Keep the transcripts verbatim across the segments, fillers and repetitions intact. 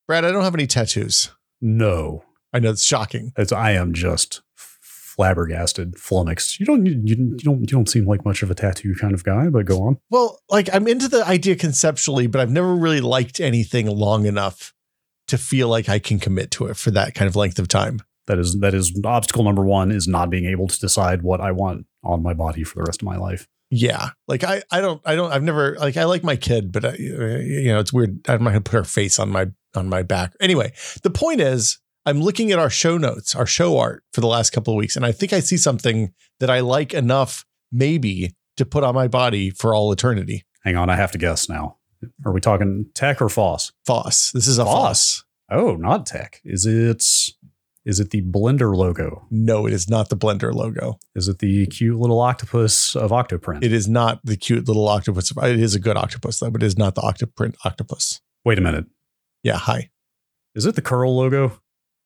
Brad, I don't have any tattoos. No. I know it's shocking. It's, I am just flabbergasted, flummoxed. You don't, you, you don't, you don't seem like much of a tattoo kind of guy, but go on. Well, like I'm into the idea conceptually, but I've never really liked anything long enough to feel like I can commit to it for that kind of length of time. That is, that is obstacle number one, is not being able to decide what I want on my body for the rest of my life. Yeah. Like I, I don't, I don't, I've never, like, I like my kid, but I, you know, it's weird. I'm not going to put her face on my, on my back. Anyway, the point is I'm looking at our show notes, our show art for the last couple of weeks. And I think I see something that I like enough maybe to put on my body for all eternity. Hang on. I have to guess now. Are we talking tech or Foss? Foss. This is a Foss. Foss. Oh, not tech. Is it, is it the Blender logo? No, it is not the Blender logo. Is it the cute little octopus of Octoprint? It is not the cute little octopus. It is a good octopus though, but it is not the Octoprint octopus. Wait a minute. Yeah. Hi. Is it the curl logo?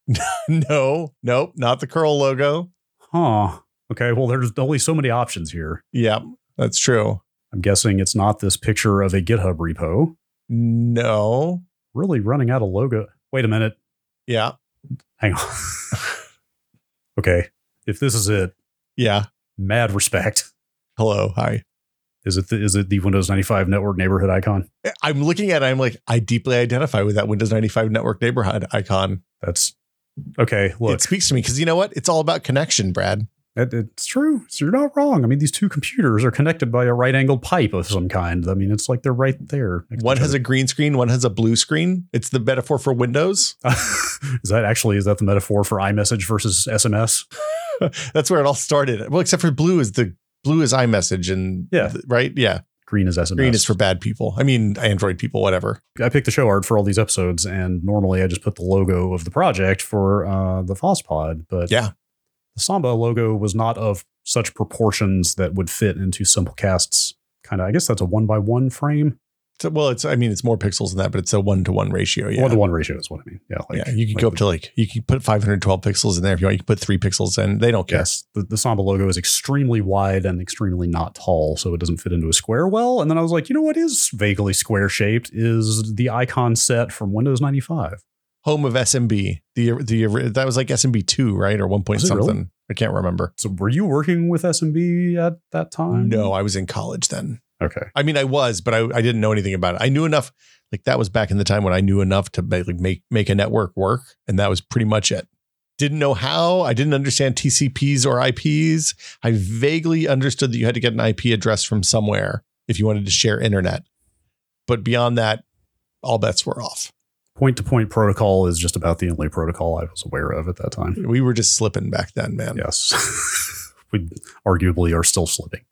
No, nope. Not the curl logo. Huh. Okay. Well, there's only so many options here. Yeah, that's true. I'm guessing it's not this picture of a GitHub repo. No. Really running out of logo. Wait a minute. Yeah. Hang on. Okay. If this is it. Yeah. Mad respect. Hello. Hi. Is it the, is it the Windows ninety-five network neighborhood icon? I'm looking at it. I'm like, I deeply identify with that Windows ninety-five network neighborhood icon. That's okay. Look, it speaks to me because you know what? It's all about connection, Brad. It, it's true. So you're not wrong. I mean, these two computers are connected by a right angled pipe of some kind. I mean, it's like they're right there. One has a green screen. One has a blue screen. It's the metaphor for Windows. Is that actually, is that the metaphor for iMessage versus S M S? That's where it all started. Well, except for blue is the blue is iMessage and yeah, right. Yeah. Green is S M S. Green is for bad people. I mean, Android people, whatever. I picked the show art for all these episodes, and normally I just put the logo of the project for uh, the FossPod. But yeah, the Samba logo was not of such proportions that would fit into Simplecast's kind of, I guess that's a one by one frame. So, well, it's, I mean, it's more pixels than that, but it's a one to one ratio. Yeah. One to one ratio is what I mean. Yeah. Like, yeah. You can like go up to like, you can put five hundred twelve pixels in there. If you want, you can put three pixels in. They don't care. Yes. The, the Samba logo is extremely wide and extremely not tall, so it doesn't fit into a square well. And then I was like, you know what is vaguely square shaped is the icon set from Windows ninety-five. Home of S M B. The, the, that was like S M B two, right? Or one point something. Really? I can't remember. So were you working with S M B at that time? No, I was in college then. Okay. I mean, I was, but I, I didn't know anything about it. I knew enough. Like that was back in the time when I knew enough to make, like, make, make a network work. And that was pretty much it. Didn't know how. I didn't understand T C Ps or I Ps. I vaguely understood that you had to get an I P address from somewhere if you wanted to share internet. But beyond that, all bets were off. Point-to-point protocol is just about the only protocol I was aware of at that time. We were just slipping back then, man. Yes. We arguably are still slipping.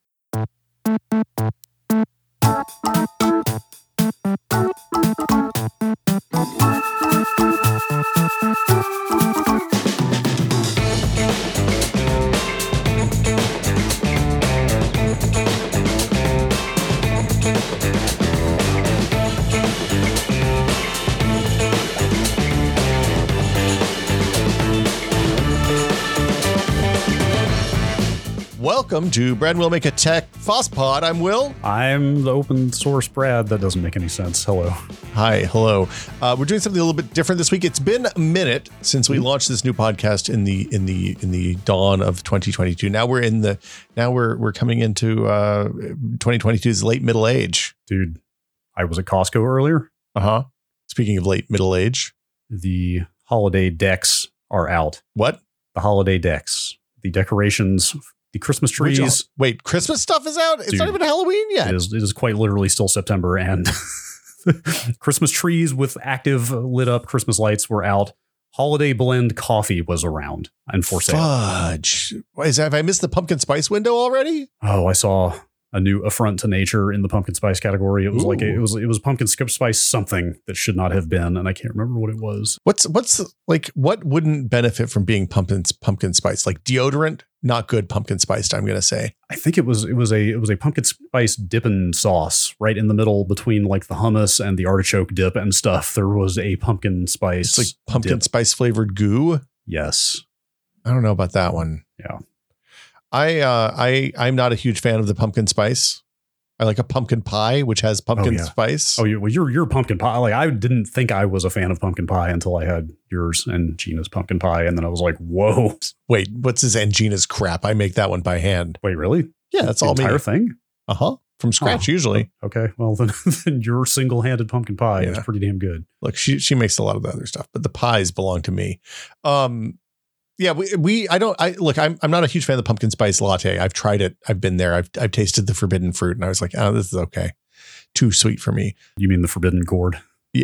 Welcome to Brad Will Make a Tech FossPod. I'm Will. I'm the open source Brad. That doesn't make any sense. Hello. Hi. Hello. Uh, we're doing something a little bit different this week. It's been a minute since we launched this new podcast in the in the in the dawn of twenty twenty-two. Now we're in the now we're we're coming into uh, twenty twenty-two's late middle age. Dude, I was at Costco earlier. Uh huh. Speaking of late middle age, the holiday decks are out. What? The holiday decks, the decorations. The Christmas trees. Which, wait, Christmas stuff is out? It's Dude, not even Halloween yet. It is, it is quite literally still September, and Christmas trees with active lit up Christmas lights were out. Holiday blend coffee was around and for sale. Fudge. Why is that, have I missed the pumpkin spice window already? Oh, I saw a new affront to nature in the pumpkin spice category. It was Ooh. like a, it was it was pumpkin spice something that should not have been, and I can't remember what it was. What's what's like what wouldn't benefit from being pumpkin pumpkin spice? Like deodorant, not good pumpkin spiced, I'm gonna say. I think it was it was a it was a pumpkin spice dipping sauce right in the middle between like the hummus and the artichoke dip and stuff. There was a pumpkin spice. It's like pumpkin dip. Spice flavored goo. Yes. I don't know about that one. Yeah. I uh, I I'm not a huge fan of the pumpkin spice. I like a pumpkin pie, which has pumpkin Oh, yeah. spice. Oh, you, well, you're you're pumpkin pie. Like I didn't think I was a fan of pumpkin pie until I had yours and Gina's pumpkin pie, and then I was like, "Whoa, Wait, what's this Angina's crap? I make that one by hand. wait, really? Yeah, that's the all me. entire thing? Uh huh. From scratch, Oh. usually. Okay, well then, then your single-handed pumpkin pie is Yeah. pretty damn good. Look, she she makes a lot of the other stuff, but the pies belong to me. Um, yeah, we we I don't I look. I'm I'm not a huge fan of the pumpkin spice latte. I've tried it. I've been there. I've I've tasted the forbidden fruit, and I was like, oh, this is okay. Too sweet for me. You mean the forbidden gourd? Yeah.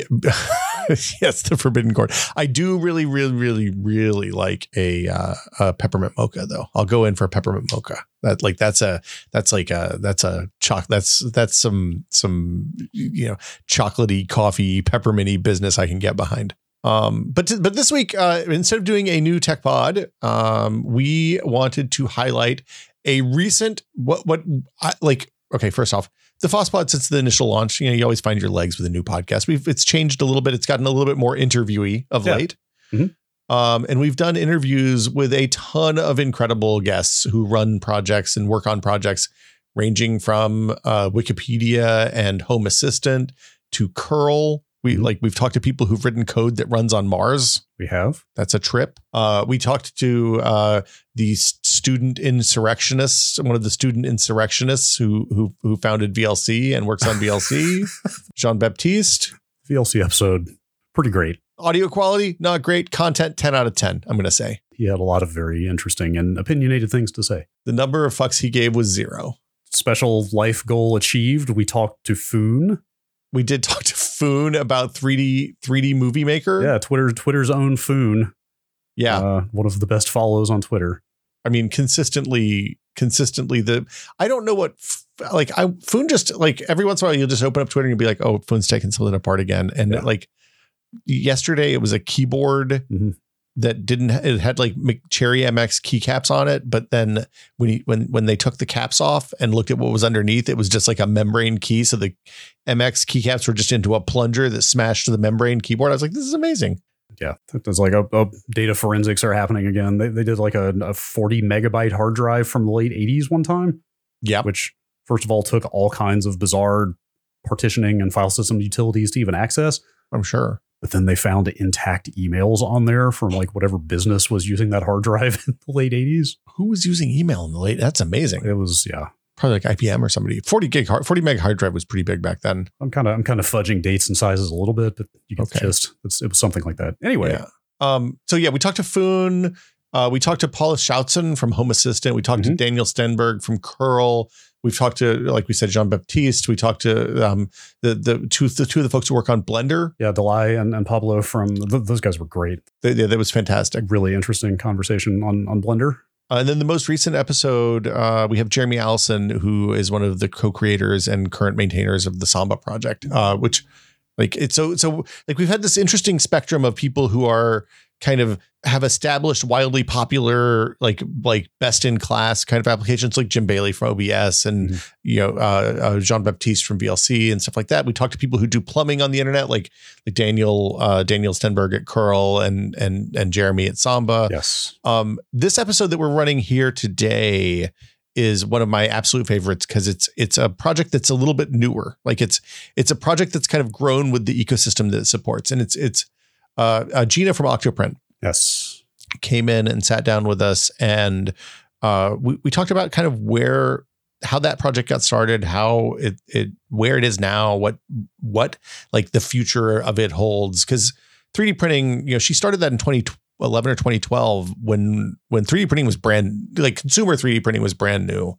Yes, the forbidden gourd. I do really, really, really, really like a, uh, a peppermint mocha, though. I'll go in for a peppermint mocha. That like that's a that's like a that's a choc. That's that's some some you know chocolatey coffee pepperminty business I can get behind. Um, but but this week, uh, instead of doing a new tech pod, um, we wanted to highlight a recent what what I, like. Okay, first off, the FOSSPod since the initial launch, you know, you always find your legs with a new podcast. We've it's changed a little bit. It's gotten a little bit more interviewee of Yeah. late. Mm-hmm. Um, and we've done interviews with a ton of incredible guests who run projects and work on projects ranging from uh, Wikipedia and Home Assistant to curl. We Mm-hmm. like we've talked to people who've written code that runs on Mars. We have. That's a trip. Uh, we talked to uh, the student insurrectionists, one of the student insurrectionists who who who founded V L C and works on V L C, Jean Baptiste. V L C episode, pretty great. Audio quality, not great. Content, ten out of ten, I'm going to say. He had a lot of very interesting and opinionated things to say. The number of fucks he gave was zero. Special life goal achieved. We talked to Foon. We did talk to Foon about three D three D Movie Maker. Yeah, Twitter Twitter's own Foon. Yeah. Uh, one of the best follows on Twitter. I mean, consistently, consistently the, I don't know what, like I, Foon just like every once in a while you'll just open up Twitter and you'll be like, oh, Foon's taking something apart again. And Yeah. like yesterday it was a keyboard Mhm. that didn't, it had like Cherry M X keycaps on it. But then when he, when, when they took the caps off and looked at what was underneath, it was just like a membrane key. So the M X keycaps were just into a plunger that smashed the membrane keyboard. I was like, this is amazing. Yeah, there's like a, a data forensics are happening again. They, they did like a, a forty megabyte hard drive from the late eighties one time, Yeah. which first of all took all kinds of bizarre partitioning and file system utilities to even access. I'm sure. But then they found intact emails on there from like whatever business was using that hard drive in the late eighties. Who was using email in the late? That's amazing. It was, yeah. Probably like I B M or somebody. forty gig hard, forty meg hard drive was pretty big back then. I'm kind of I'm kind of fudging dates and sizes a little bit, but you get the Okay. gist. It's, it was something like that. Anyway, Yeah. Um, so yeah, we talked to Foon. Uh, we talked to Paula Schoutsen from Home Assistant. We talked to Mhm. Daniel Stenberg from Curl. We've talked to, like we said, Jean Baptiste. We talked to um, the the two the two of the folks who work on Blender. yeah, Delay and, and Pablo from th- those guys were great. They, they, that was fantastic. Really interesting conversation on on Blender. Uh, and then the most recent episode, uh, we have Jeremy Allison, who is one of the co-creators and current maintainers of the Samba project, uh, which like it's so so like we've had this interesting spectrum of people who are kind of have established wildly popular like like best in class kind of applications like Jim Bailey from O B S and Mhm. you know uh, uh, Jean Baptiste from V L C and stuff like that. We talked to people who do plumbing on the internet like like Daniel uh, Daniel Stenberg at Curl and and and Jeremy at Samba. Yes. Um, this episode that we're running here today is one of my absolute favorites because it's it's a project that's a little bit newer. Like it's it's a project that's kind of grown with the ecosystem that it supports, and it's it's uh, uh, Gina from Octoprint Yes. came in and sat down with us, and uh, we we talked about kind of where how that project got started, how it it where it is now, what what like the future of it holds, because three D printing, you know, she started that in twenty eleven or twenty twelve when when three D printing was brand like consumer three D printing was brand new.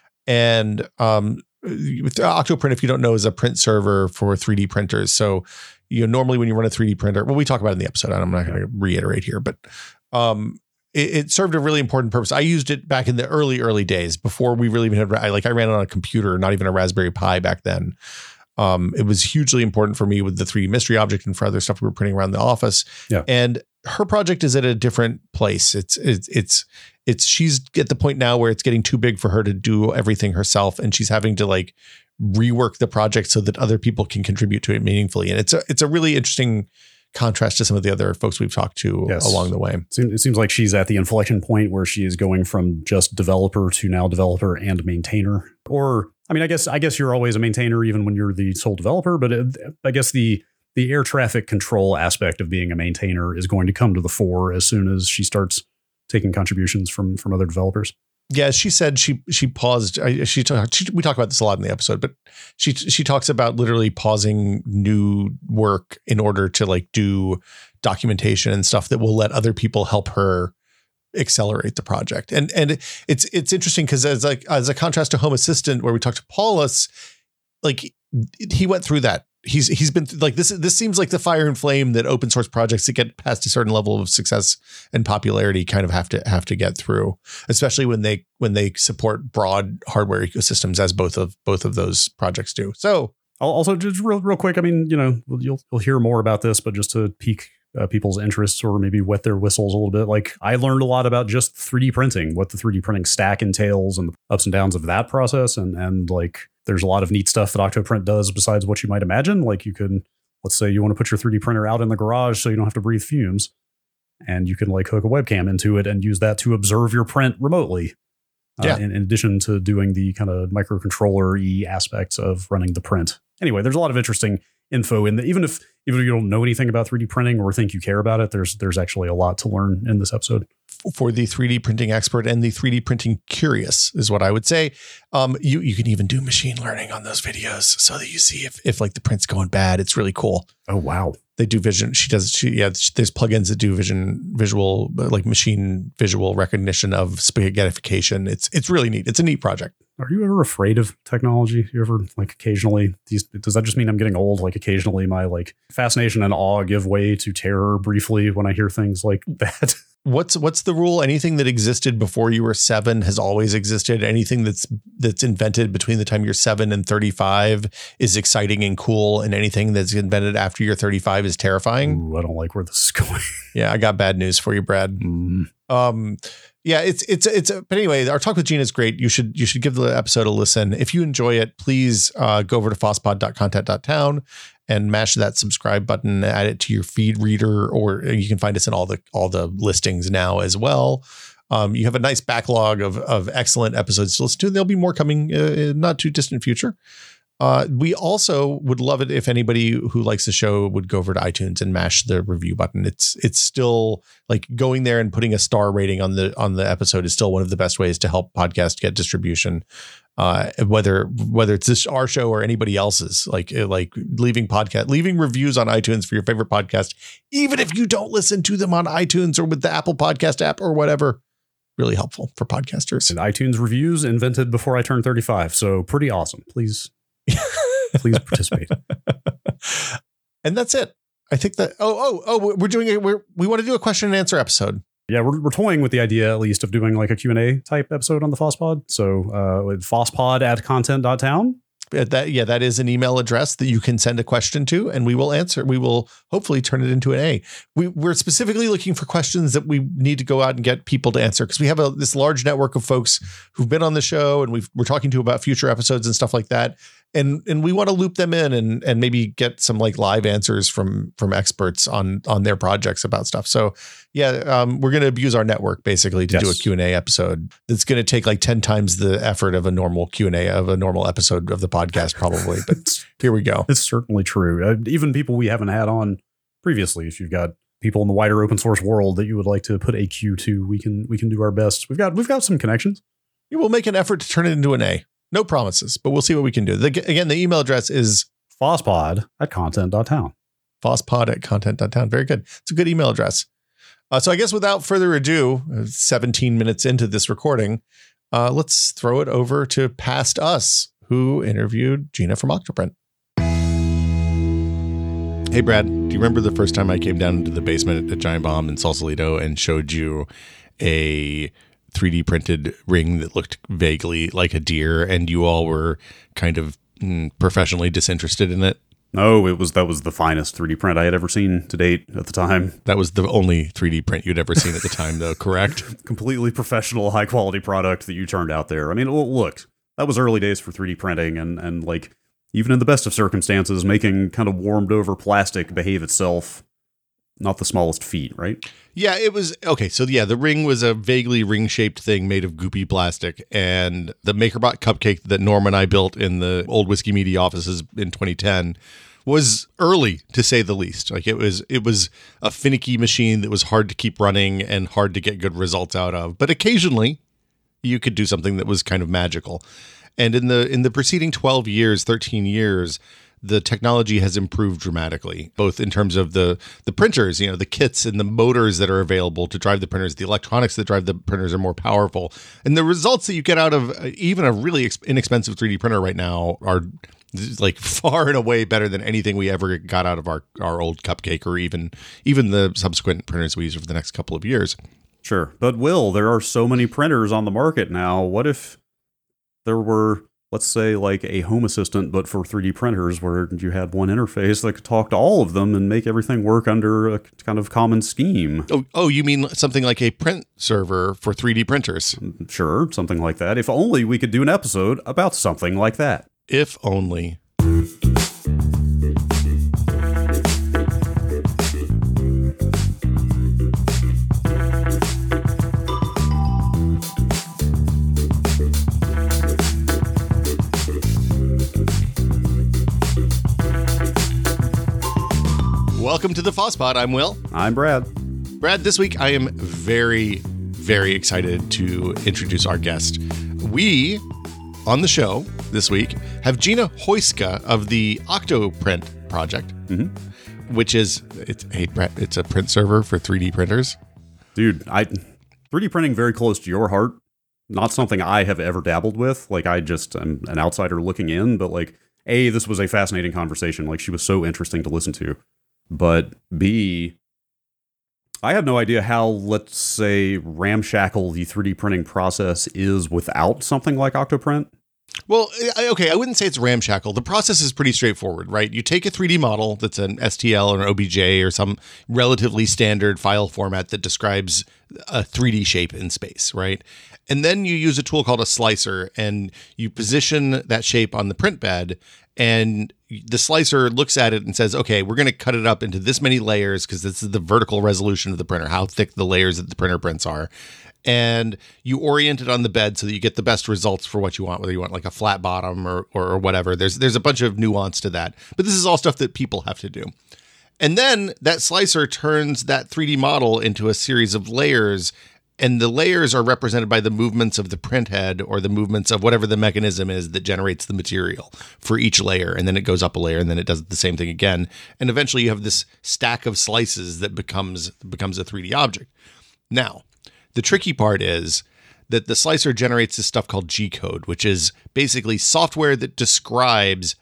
And um with Octoprint, if you don't know, is a print server for three D printers. So, you know, normally when you run a three D printer, well, we talk about it in the episode, I'm not going to reiterate here, but um it, it served a really important purpose. I used it back in the early, early days before we really even had, I like I ran it on a computer, not even a Raspberry Pi back then. Um, it was hugely important for me with the three D mystery object and for other stuff we were printing around the office. Yeah. And her project is at a different place. It's, it's, it's, it's, she's at the point now where it's getting too big for her to do everything herself. And she's having to like rework the project so that other people can contribute to it meaningfully. And it's a, it's a really interesting contrast to some of the other folks we've talked to Yes. along the way. It seems, it seems like she's at the inflection point where she is going from just developer to now developer and maintainer. Or I mean, I guess I guess you're always a maintainer even when you're the sole developer, but it, I guess the the air traffic control aspect of being a maintainer is going to come to the fore as soon as she starts taking contributions from from other developers. Yeah, she said she she paused. I, she, talk, she we talk about this a lot in the episode, but she she talks about literally pausing new work in order to like do documentation and stuff that will let other people help her accelerate the project. And and it's it's interesting because as like as a contrast to Home Assistant, where we talked to Paulus, like he went through that. He's he's been like this. This seems like the fire and flame that open source projects that get past a certain level of success and popularity kind of have to have to get through, especially when they when they support broad hardware ecosystems, as both of both of those projects do. So also just real real quick, I mean, you know, you'll you'll hear more about this, but just to pique uh, people's interests or maybe wet their whistles a little bit, like I learned a lot about just three D printing, what the three D printing stack entails, and the ups and downs of that process, and and like. There's a lot of neat stuff that Octoprint does besides what you might imagine. Like you can, let's say you want to put your three D printer out in the garage so you don't have to breathe fumes, and you can like hook a webcam into it and use that to observe your print remotely. Yeah. Uh, in, in addition to doing the kind of microcontroller-y aspects of running the print. Anyway, there's a lot of interesting info in the, even if even if you don't know anything about three D printing or think you care about it, there's there's actually a lot to learn in this episode. For the three D printing expert and the three D printing curious is what I would say. Um, you you can even do machine learning on those videos so that you see if if like the print's going bad. It's really cool. Oh wow. They do vision. She does. She yeah. There's plugins that do vision, visual, like machine visual recognition of spaghettification. It's it's really neat. It's a neat project. Are you ever afraid of technology? You ever like occasionally? These, does that just mean I'm getting old? Like occasionally, my like fascination and awe give way to terror briefly when I hear things like that. What's what's the rule? Anything that existed before you were seven has always existed. Anything that's that's invented between the time you're seven and thirty-five is exciting and cool, and anything that's invented after you're thirty-five is terrifying. Ooh, I don't like where this is going. Yeah, I got bad news for you, Brad. Mm. Um, yeah, it's it's it's. But anyway, our talk with Gina is great. You should you should give the episode a listen. If you enjoy it, please uh, go over to fosspod dot content dot town and mash that subscribe button, add it to your feed reader, or you can find us in all the all the listings now as well. Um, you have a nice backlog of of excellent episodes to listen to. There'll be more coming uh, in not too distant future. Uh, we also would love it if anybody who likes the show would go over to iTunes and mash the review button. It's it's still like going there and putting a star rating on the on the episode is still one of the best ways to help podcast get distribution. Uh, whether whether it's this our show or anybody else's, like like leaving podcast, leaving reviews on iTunes for your favorite podcast, even if you don't listen to them on iTunes or with the Apple Podcast app or whatever, really helpful for podcasters. And iTunes reviews invented before I turned thirty-five, so pretty awesome. Please, please participate. And that's it. I think that. Oh oh oh, we're doing it. We're we want to do a question and answer episode. Yeah, we're, we're toying with the idea, at least, of doing like a Q and A type episode on the FossPod. So uh, with fosspod at content dot town. That, yeah, that is an email address that you can send a question to, and we will answer. We will hopefully turn it into an A. We, we're specifically looking for questions that we need to go out and get people to answer, because we have a, this large network of folks who've been on the show and we've, we're talking to about future episodes and stuff like that. And and we want to loop them in and and maybe get some like live answers from from experts on on their projects about stuff. So yeah, um, we're going to abuse our network basically to yes. do a Q and A episode that's going to take like ten times the effort of a normal Q and A of a normal episode of the podcast probably. But here we go. It's certainly true. Uh, even people we haven't had on previously, if you've got people in the wider open source world that you would like to put a Q to, we can we can do our best. We've got we've got some connections. Yeah, we'll make an effort to turn it into an A. No promises, but we'll see what we can do. The, again, the email address is fosspod at content dot town. fosspod at content dot town. Very good. It's a good email address. Uh, so I guess without further ado, seventeen minutes into this recording, uh, let's throw it over to Past Us, who interviewed Gina from Octoprint. Hey, Brad, do you remember the first time I came down into the basement at Giant Bomb in Sausalito and showed you a three D printed ring that looked vaguely like a deer, and you all were kind of mm, professionally disinterested in it? No, it was that was the finest three D print I had ever seen to date at the time. That was the only three D print you'd ever seen at the time, though, correct? Completely professional, high quality product that you turned out there. I mean, look, that was early days for three D printing, and and like even in the best of circumstances, making kind of warmed over plastic behave itself not the smallest feat, right? Yeah, it was okay. So yeah, the ring was a vaguely ring-shaped thing made of goopy plastic, and the MakerBot cupcake that Norm and I built in the old Whiskey Media offices in twenty ten was early, to say the least. Like it was, it was a finicky machine that was hard to keep running and hard to get good results out of. But occasionally, you could do something that was kind of magical. And in the in the preceding twelve years, thirteen years, the technology has improved dramatically, both in terms of the the printers, you know, the kits and the motors that are available to drive the printers, the electronics that drive the printers are more powerful. And the results that you get out of even a really ex- inexpensive three D printer right now are like far and away better than anything we ever got out of our, our old cupcake or even even the subsequent printers we use for the next couple of years. Sure. But Will, there are so many printers on the market now. What if there were, let's say, like a Home Assistant, but for three D printers, where you had one interface that could talk to all of them and make everything work under a kind of common scheme? Oh, oh, you mean something like a print server for three D printers? Sure, something like that. If only we could do an episode about something like that. If only. Welcome to the FOSSPod. I'm Will. I'm Brad. Brad, this week I am very, very excited to introduce our guest. We, on the show this week, have Gina Hoyska of the Octoprint project, mm-hmm. which is, it's, hey, Brad, it's a print server for three D printers. Dude, I three D printing very close to your heart. Not something I have ever dabbled with. Like, I just am an outsider looking in, but like, A, this was a fascinating conversation. Like, she was so interesting to listen to. But B, I had no idea how, let's say, ramshackle the three D printing process is without something like Octoprint. Well, okay, I wouldn't say it's ramshackle. The process is pretty straightforward, right? You take a three D model that's an S T L or an O B J or some relatively standard file format that describes a three D shape in space, right? And then you use a tool called a slicer, and you position that shape on the print bed, and the slicer looks at it and says, okay, we're going to cut it up into this many layers because this is the vertical resolution of the printer, how thick the layers that the printer prints are. And you orient it on the bed so that you get the best results for what you want, whether you want like a flat bottom or, or, or whatever. There's, there's a bunch of nuance to that. But this is all stuff that people have to do. And then that slicer turns that three D model into a series of layers, and the layers are represented by the movements of the print head or the movements of whatever the mechanism is that generates the material for each layer. And then it goes up a layer, and then it does the same thing again. And eventually you have this stack of slices that becomes becomes a three D object. Now, the tricky part is that the slicer generates this stuff called G-code, which is basically software that describes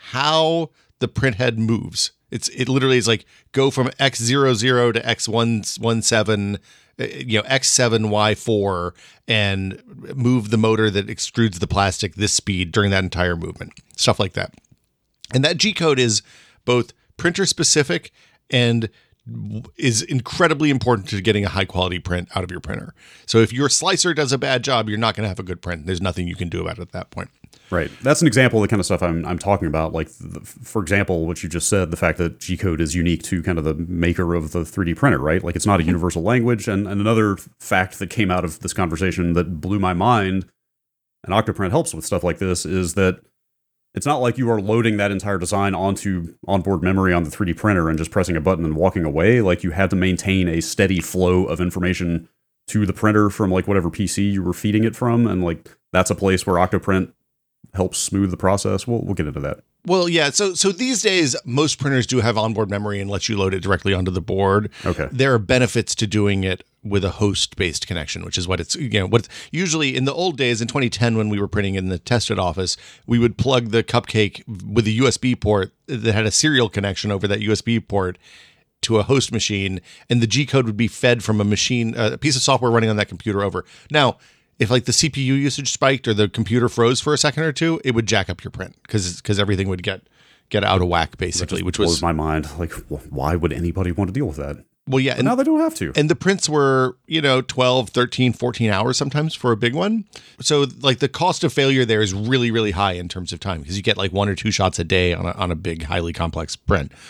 how the print head moves. It's it literally is like go from X zero zero to X one one seven, you know, X seven Y four, and move the motor that extrudes the plastic this speed during that entire movement, stuff like that. And that G-code is both printer specific and is incredibly important to getting a high quality print out of your printer. So if your slicer does a bad job, you're not going to have a good print. There's nothing you can do about it at that point. Right. That's an example of the kind of stuff I'm I'm talking about. Like, the, for example, what you just said, the fact that G-code is unique to kind of the maker of the three D printer, right? Like, it's not a universal language. And, and another fact that came out of this conversation that blew my mind, and Octoprint helps with stuff like this, is that it's not like you are loading that entire design onto onboard memory on the three D printer and just pressing a button and walking away. Like, you had to maintain a steady flow of information to the printer from like whatever P C you were feeding it from. And like, that's a place where Octoprint helps smooth the process. We'll we'll get into that. Well, yeah. So so these days, most printers do have onboard memory and let you load it directly onto the board. Okay. There are benefits to doing it with a host-based connection, which is what it's, you know, what usually in the old days, in twenty ten, when we were printing in the tested office, we would plug the cupcake with a U S B port that had a serial connection over that U S B port to a host machine, and the G-code would be fed from a machine, a piece of software running on that computer over. Now, if like the C P U usage spiked or the computer froze for a second or two, it would jack up your print because because everything would get get out of whack, basically, which blows was my mind. Like, why would anybody want to deal with that? Well, yeah. And now they don't have to. And the prints were, you know, twelve, thirteen, fourteen hours sometimes for a big one. So like the cost of failure there is really, really high in terms of time because you get like one or two shots a day on a, on a big, highly complex print.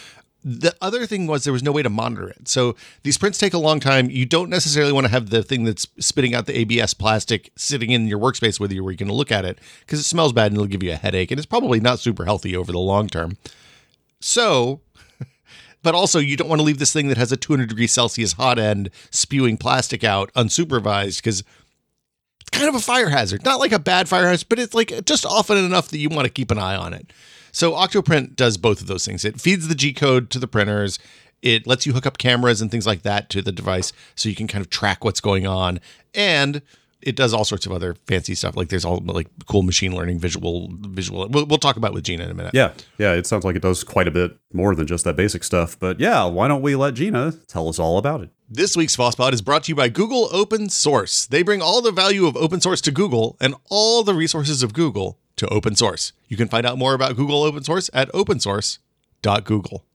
The other thing was there was no way to monitor it. So these prints take a long time. You don't necessarily want to have the thing that's spitting out the A B S plastic sitting in your workspace with you where you can look at it because it smells bad and it'll give you a headache. And it's probably not super healthy over the long term. So, but also you don't want to leave this thing that has a two hundred degrees Celsius hot end spewing plastic out unsupervised because it's kind of a fire hazard. Not like a bad fire hazard, but it's like just often enough that you want to keep an eye on it. So Octoprint does both of those things. It feeds the G code to the printers. It lets you hook up cameras and things like that to the device so you can kind of track what's going on. And it does all sorts of other fancy stuff. Like there's all like cool machine learning, visual, visual. We'll, we'll talk about with Gina in a minute. Yeah. Yeah. It sounds like it does quite a bit more than just that basic stuff. But yeah, why don't we let Gina tell us all about it? This week's FOSSPod is brought to you by Google Open Source. They bring all the value of open source to Google and all the resources of Google to open source. You can find out more about Google Open Source at open source dot google.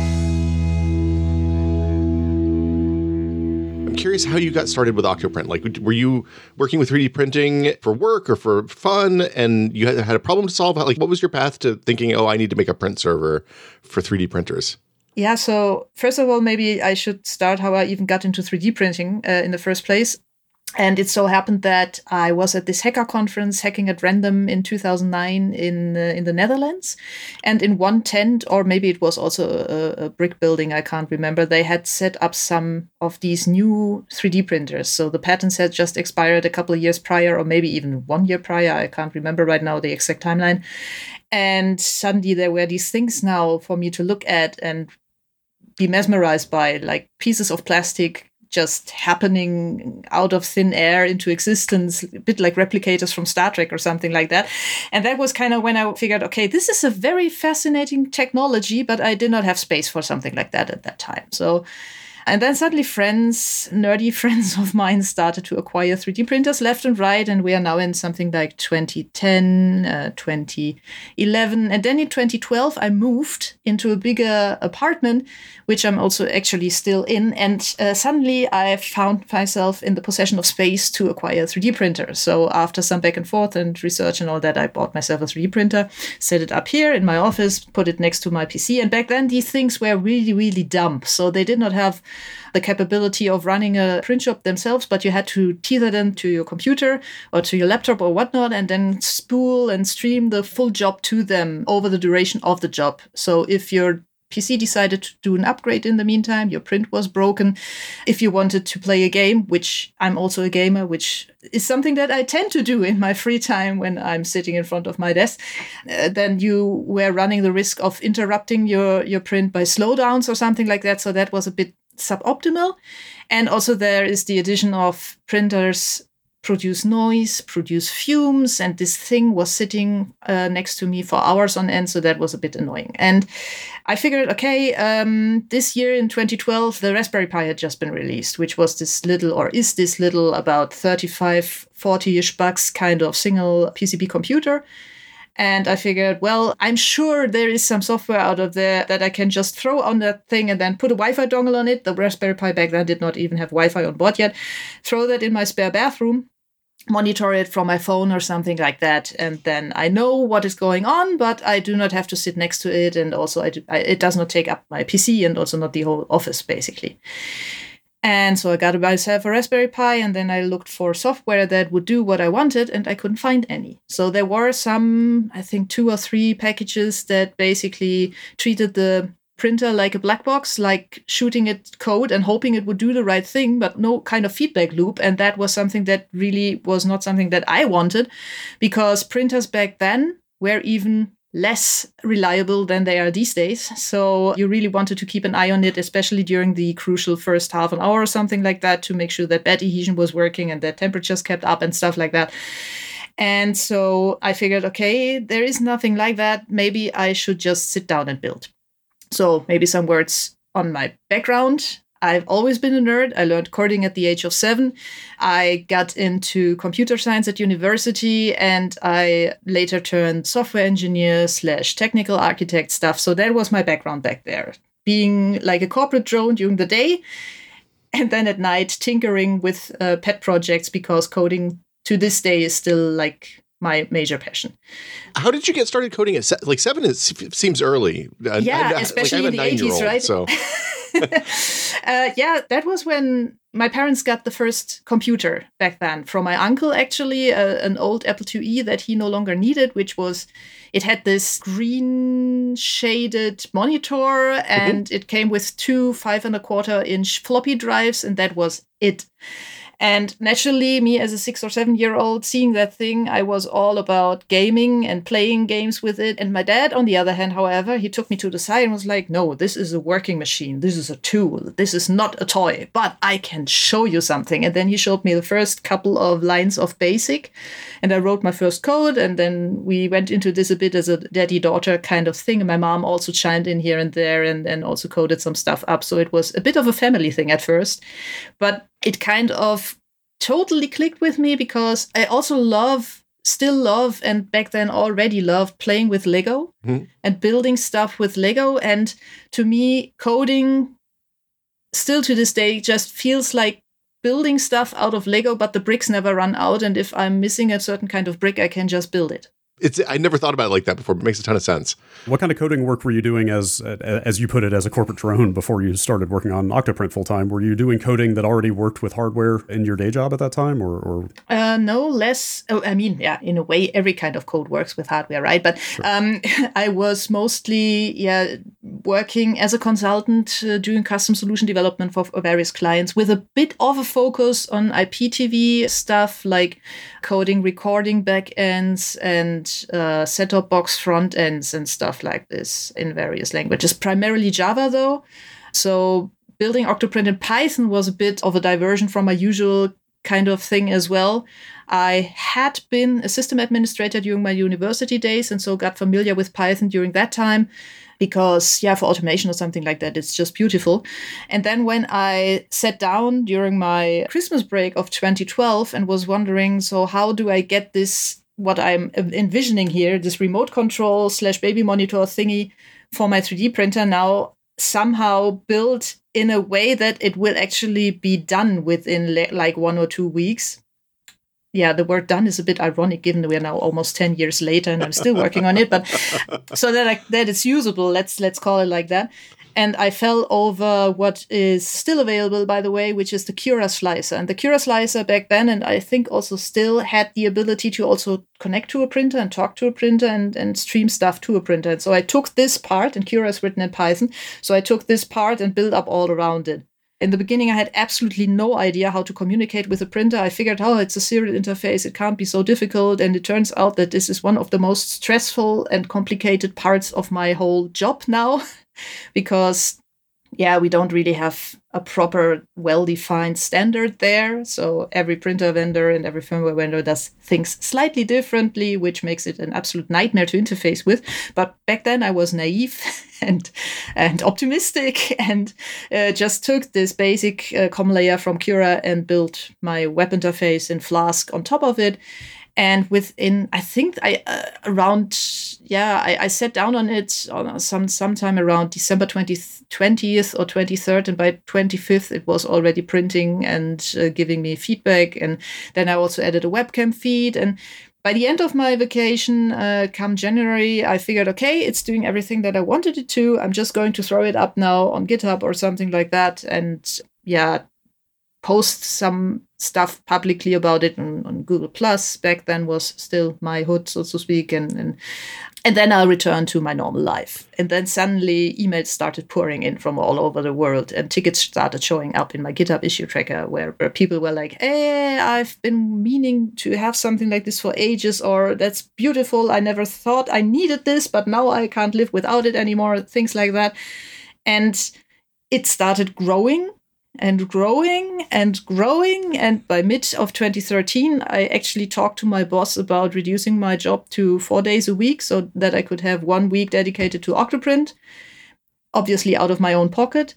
I'm curious how you got started with Octoprint. Like, were you working with three D printing for work or for fun, and you had, had a problem to solve? Like, what was your path to thinking, oh, I need to make a print server for three D printers? Yeah, so first of all, maybe I should start how I even got into three D printing uh, in the first place. And it so happened that I was at this hacker conference, Hacking at Random, in two thousand nine in uh, in the Netherlands. And in one tent, or maybe it was also a, a brick building, I can't remember, they had set up some of these new three D printers. So the patents had just expired a couple of years prior, or maybe even one year prior. I can't remember right now the exact timeline. And suddenly there were these things now for me to look at and be mesmerized by, like pieces of plastic just happening out of thin air into existence, a bit like replicators from Star Trek or something like that. And that was kind of when I figured, okay, this is a very fascinating technology, but I did not have space for something like that at that time. So, and then suddenly friends, nerdy friends of mine started to acquire three D printers left and right. And we are now in something like twenty ten, uh, twenty eleven. And then in twenty twelve, I moved into a bigger apartment, which I'm also actually still in. And uh, suddenly I found myself in the possession of space to acquire a three D printer. So after some back and forth and research and all that, I bought myself a three D printer, set it up here in my office, put it next to my P C. And back then, these things were really, really dumb. So they did not have the capability of running a print shop themselves, but you had to tether them to your computer or to your laptop or whatnot, and then spool and stream the full job to them over the duration of the job. So if your P C decided to do an upgrade in the meantime, your print was broken. If you wanted to play a game, which I'm also a gamer, which is something that I tend to do in my free time when I'm sitting in front of my desk, uh, then you were running the risk of interrupting your, your print by slowdowns or something like that. So that was a bit suboptimal. And also there is the addition of printers produce noise, produce fumes, and this thing was sitting uh, next to me for hours on end, so that was a bit annoying. And I figured, okay, um, this year in twenty twelve, the Raspberry Pi had just been released, which was this little, or is this little, about thirty-five, forty-ish bucks kind of single P C B computer. And I figured, well, I'm sure there is some software out of there that I can just throw on that thing and then put a Wi-Fi dongle on it. The Raspberry Pi back then did not even have Wi-Fi on board yet. Throw that in my spare bathroom, monitor it from my phone or something like that. And then I know what is going on, but I do not have to sit next to it. And also I do, I, it does not take up my P C and also not the whole office, basically. And so I got myself a Raspberry Pi, and then I looked for software that would do what I wanted, and I couldn't find any. So there were some, I think, two or three packages that basically treated the printer like a black box, like shooting it code and hoping it would do the right thing, but no kind of feedback loop. And that was something that really was not something that I wanted, because printers back then were even less reliable than they are these days. So you really wanted to keep an eye on it, especially during the crucial first half an hour or something like that, to make sure that bed adhesion was working and that temperatures kept up and stuff like that. And so I figured, okay, there is nothing like that. Maybe I should just sit down and build. So maybe some words on my background. I've always been a nerd. I learned coding at the age of seven. I got into computer science at university, and I later turned software engineer slash technical architect stuff. So that was my background back there. Being like a corporate drone during the day, and then at night tinkering with uh, pet projects, because coding to this day is still like my major passion. How did you get started coding at se- like seven? It seems early. Yeah, I, especially like, I have in the eighties, right? So. uh, yeah, that was when my parents got the first computer back then from my uncle, actually, uh, an old Apple two E that he no longer needed, which was, it had this green shaded monitor and mm-hmm. it came with two five and a quarter inch floppy drives, and that was it. And naturally, me as a six or seven year old, seeing that thing, I was all about gaming and playing games with it. And my dad, on the other hand, however, he took me to the side and was like, no, this is a working machine. This is a tool. This is not a toy, but I can show you something. And then he showed me the first couple of lines of BASIC, and I wrote my first code. And then we went into this a bit as a daddy-daughter kind of thing. And my mom also chimed in here and there and, and also coded some stuff up. So it was a bit of a family thing at first. But it kind of totally clicked with me because I also love, still love, and back then already loved playing with Lego mm-hmm. and building stuff with Lego. And to me, coding still to this day just feels like building stuff out of Lego, but the bricks never run out. And if I'm missing a certain kind of brick, I can just build it. It's, I never thought about it like that before, but it makes a ton of sense. What kind of coding work were you doing as, as you put it, as a corporate drone before you started working on Octoprint full time? Were you doing coding that already worked with hardware in your day job at that time, or? or? Uh, no, less. Oh, I mean, yeah, in a way, every kind of code works with hardware, right? But sure. um, I was mostly, yeah, working as a consultant, uh, doing custom solution development for, for various clients with a bit of a focus on I P T V stuff like coding, recording backends, and Uh, set-top box front ends and stuff like this in various languages, primarily Java though. So building Octoprint in Python was a bit of a diversion from my usual kind of thing as well. I had been a system administrator during my university days, and so got familiar with Python during that time because, yeah, for automation or something like that, it's just beautiful. And then when I sat down during my Christmas break of twenty twelve and was wondering, so how do I get this, what I'm envisioning here, this remote control slash baby monitor thingy for my three D printer now somehow built in a way that it will actually be done within le- like one or two weeks. Yeah, the word done is a bit ironic given that we're now almost ten years later and I'm still working on it, but so that I, that it's usable, let's let's call it like that. And I fell over what is still available, by the way, which is the Cura Slicer. And the Cura Slicer back then, and I think also still, had the ability to also connect to a printer and talk to a printer and, and stream stuff to a printer. And so I took this part, and Cura is written in Python, so I took this part and built up all around it. In the beginning, I had absolutely no idea how to communicate with a printer. I figured, oh, it's a serial interface. It can't be so difficult. And it turns out that this is one of the most stressful and complicated parts of my whole job now. Because, yeah, we don't really have a proper, well-defined standard there. So every printer vendor and every firmware vendor does things slightly differently, which makes it an absolute nightmare to interface with. But back then I was naive and and optimistic and uh, just took this basic uh, COM layer from Cura and built my web interface in Flask on top of it. And within, I think I uh, around, yeah, I, I sat down on it on some sometime around December twentieth or twenty-third, and by twenty-fifth it was already printing and uh, giving me feedback. And then I also added a webcam feed. And by the end of my vacation, uh, come January, I figured, okay, it's doing everything that I wanted it to. I'm just going to throw it up now on GitHub or something like that. And yeah, post some stuff publicly about it on, on Google Plus. Back then was still my hood, so to speak. And, and and then I'll return to my normal life. And then suddenly emails started pouring in from all over the world, and tickets started showing up in my GitHub issue tracker where, where people were like, hey, I've been meaning to have something like this for ages, or that's beautiful. I never thought I needed this, but now I can't live without it anymore. Things like that. And it started growing. And growing and growing. And by mid of twenty thirteen, I actually talked to my boss about reducing my job to four days a week so that I could have one week dedicated to Octoprint, obviously out of my own pocket.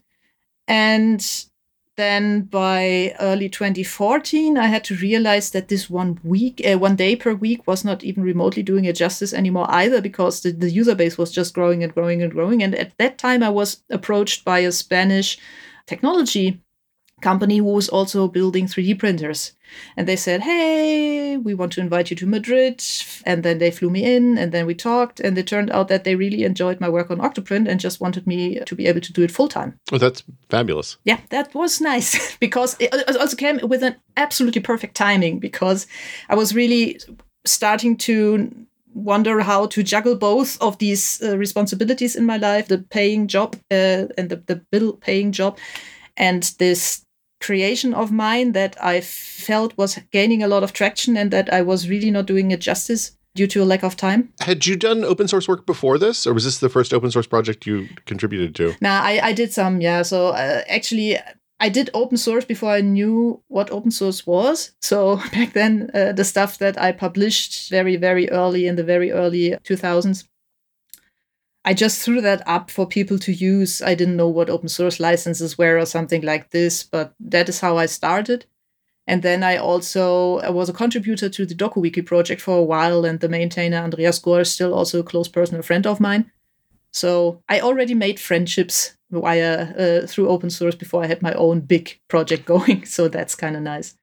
And then by early twenty fourteen, I had to realize that this one week, uh, one day per week was not even remotely doing it justice anymore either, because the, the user base was just growing and growing and growing. And at that time, I was approached by a Spanish technology company who was also building three D printers. And they said, hey, we want to invite you to Madrid. And then they flew me in and then we talked. And it turned out that they really enjoyed my work on Octoprint and just wanted me to be able to do it full time. Oh, that's fabulous. Yeah, that was nice because it also came with an absolutely perfect timing because I was really starting to wonder how to juggle both of these uh, responsibilities in my life, the paying job uh, and the, the bill paying job, and this creation of mine that I felt was gaining a lot of traction and that I was really not doing it justice due to a lack of time. Had you done open source work before this, or was this the first open source project you contributed to? Nah, I, I did some, yeah. So uh, actually, I did open source before I knew what open source was. So back then, uh, the stuff that I published very, very early in the very early two thousands, I just threw that up for people to use. I didn't know what open source licenses were or something like this, but that is how I started. And then I also I was a contributor to the DokuWiki project for a while, and the maintainer, Andreas Gore, is still also a close personal friend of mine. So I already made friendships via uh, through open source before I had my own big project going. So that's kind of nice.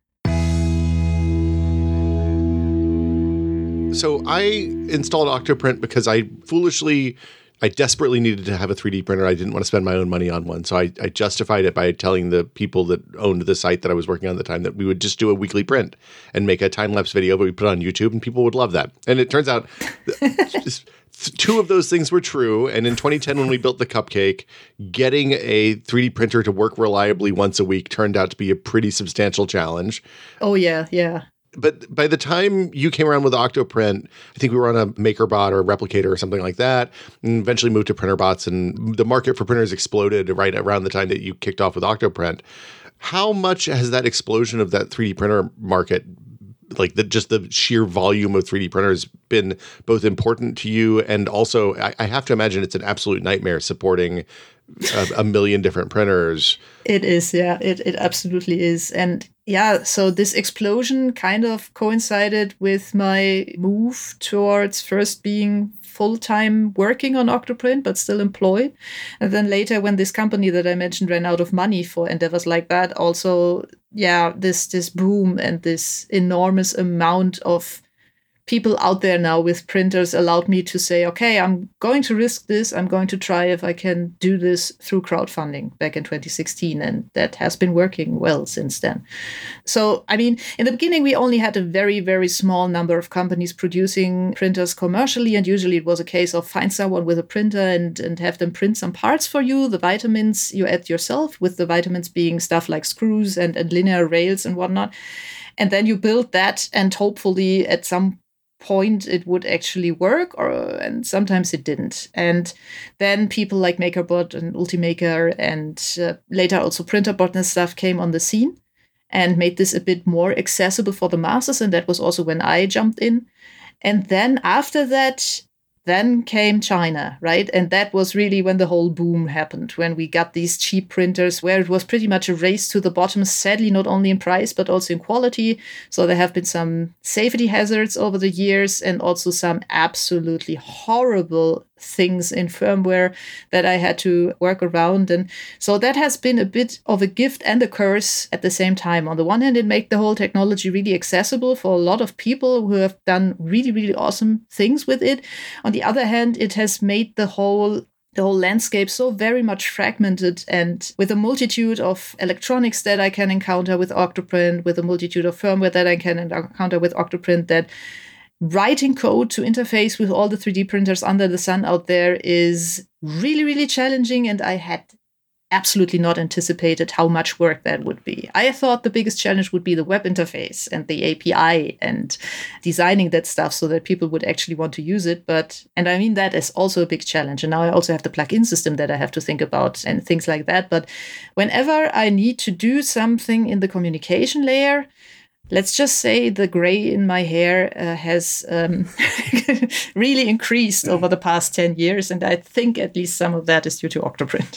So I installed Octoprint because I foolishly, I desperately needed to have a three D printer. I didn't want to spend my own money on one. So I, I justified it by telling the people that owned the site that I was working on at the time that we would just do a weekly print and make a time-lapse video, but we put it on YouTube and people would love that. And it turns out just two of those things were true. And in twenty ten, when we built the cupcake, getting a three D printer to work reliably once a week turned out to be a pretty substantial challenge. Oh, yeah, yeah. But by the time you came around with Octoprint, I think we were on a MakerBot or a Replicator or something like that, and eventually moved to PrinterBots, and the market for printers exploded right around the time that you kicked off with Octoprint. How much has that explosion of that three D printer market, like the, just the sheer volume of three D printers, been both important to you? And also, I, I have to imagine it's an absolute nightmare supporting a, a million different printers. It is, yeah, it, it absolutely is. And yeah, so this explosion kind of coincided with my move towards first being full-time working on Octoprint, but still employed. And then later, when this company that I mentioned ran out of money for endeavors like that, also, yeah, this this boom and this enormous amount of people out there now with printers allowed me to say, okay, I'm going to risk this. I'm going to try if I can do this through crowdfunding back in twenty sixteen. And that has been working well since then. So, I mean, in the beginning, we only had a very, very small number of companies producing printers commercially. And usually it was a case of find someone with a printer and, and have them print some parts for you. The vitamins you add yourself, with the vitamins being stuff like screws and, and linear rails and whatnot. And then you build that, and hopefully at some point it would actually work, or and sometimes it didn't. And then people like MakerBot and Ultimaker and uh, later also PrinterBot and stuff came on the scene and made this a bit more accessible for the masses. And that was also when I jumped in. And then after that, then came China, right? And that was really when the whole boom happened, when we got these cheap printers where it was pretty much a race to the bottom, sadly, not only in price, but also in quality. So there have been some safety hazards over the years, and also some absolutely horrible things in firmware that I had to work around. And so that has been a bit of a gift and a curse at the same time. On the one hand, it made the whole technology really accessible for a lot of people who have done really, really awesome things with it. On the other hand, it has made the whole the whole landscape so very much fragmented, and with a multitude of electronics that I can encounter with Octoprint, with a multitude of firmware that I can encounter with Octoprint, that writing code to interface with all the three D printers under the sun out there is really, really challenging. And I had absolutely not anticipated how much work that would be. I thought the biggest challenge would be the web interface and the A P I and designing that stuff so that people would actually want to use it. But, and I mean, that is also a big challenge. And now I also have the plugin system that I have to think about and things like that. But whenever I need to do something in the communication layer, let's just say the gray in my hair uh, has um, really increased over the past ten years. And I think at least some of that is due to Octoprint.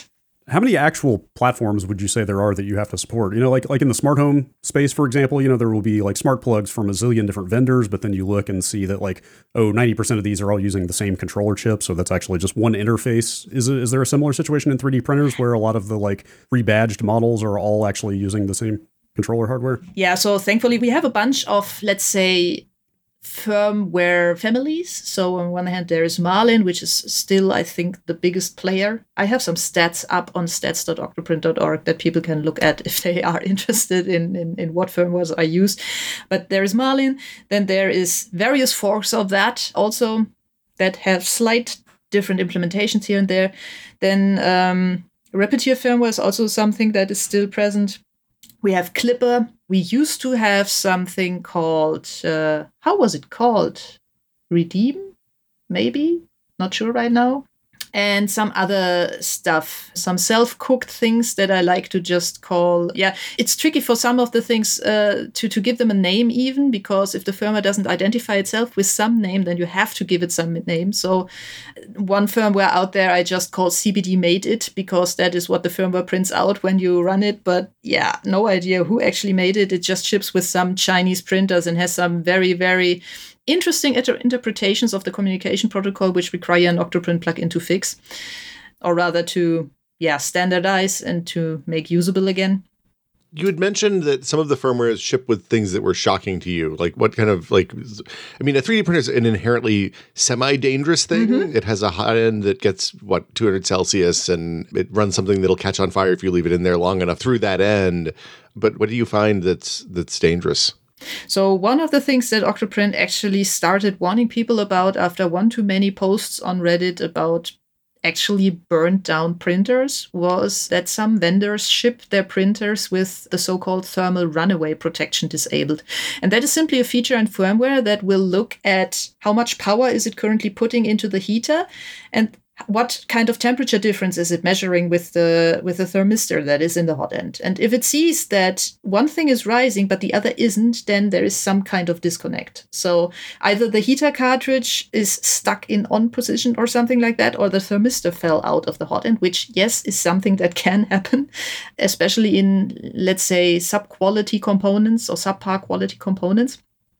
How many actual platforms would you say there are that you have to support? You know, like like in the smart home space, for example, you know, there will be like smart plugs from a zillion different vendors, but then you look and see that like, oh, ninety percent of these are all using the same controller chip. So that's actually just one interface. Is it, is there a similar situation in three D printers where a lot of the like rebadged models are all actually using the same controller hardware? Yeah, so thankfully we have a bunch of, let's say, firmware families. So on one hand, there is Marlin, which is still, I think, the biggest player. I have some stats up on stats dot octoprint dot org that people can look at if they are interested in, in, in what firmwares are used. But there is Marlin. Then there is various forks of that also that have slight different implementations here and there. Then um, Repetier firmware is also something that is still present. We have Clipper. We used to have something called, uh, how was it called? Redeem, maybe? Not sure right now. And some other stuff, some self-cooked things that I like to just call. Yeah, it's tricky for some of the things uh, to, to give them a name even, because if the firmware doesn't identify itself with some name, then you have to give it some name. So one firmware out there I just call C B D made it, because that is what the firmware prints out when you run it. But yeah, no idea who actually made it. It just ships with some Chinese printers and has some very, very interesting inter- interpretations of the communication protocol, which require an Octoprint plugin to fix, or rather to, yeah, standardize and to make usable again. You had mentioned that some of the firmware is shipped with things that were shocking to you. Like what kind of like, I mean, a three D printer is an inherently semi-dangerous thing. Mm-hmm. It has a hot end that gets, what, two hundred Celsius, and it runs something that'll catch on fire if you leave it in there long enough through that end. But what do you find that's that's dangerous? So one of the things that Octoprint actually started warning people about after one too many posts on Reddit about actually burnt down printers was that some vendors ship their printers with the so-called thermal runaway protection disabled. And that is simply a feature in firmware that will look at how much power is it currently putting into the heater and what kind of temperature difference is it measuring with the with the thermistor that is in the hot end. And if it sees that one thing is rising but the other isn't, then there is some kind of disconnect. So either the heater cartridge is stuck in on position or something like that, or the thermistor fell out of the hot end, which, yes, is something that can happen, especially in, let's say, sub-quality components or subpar quality components.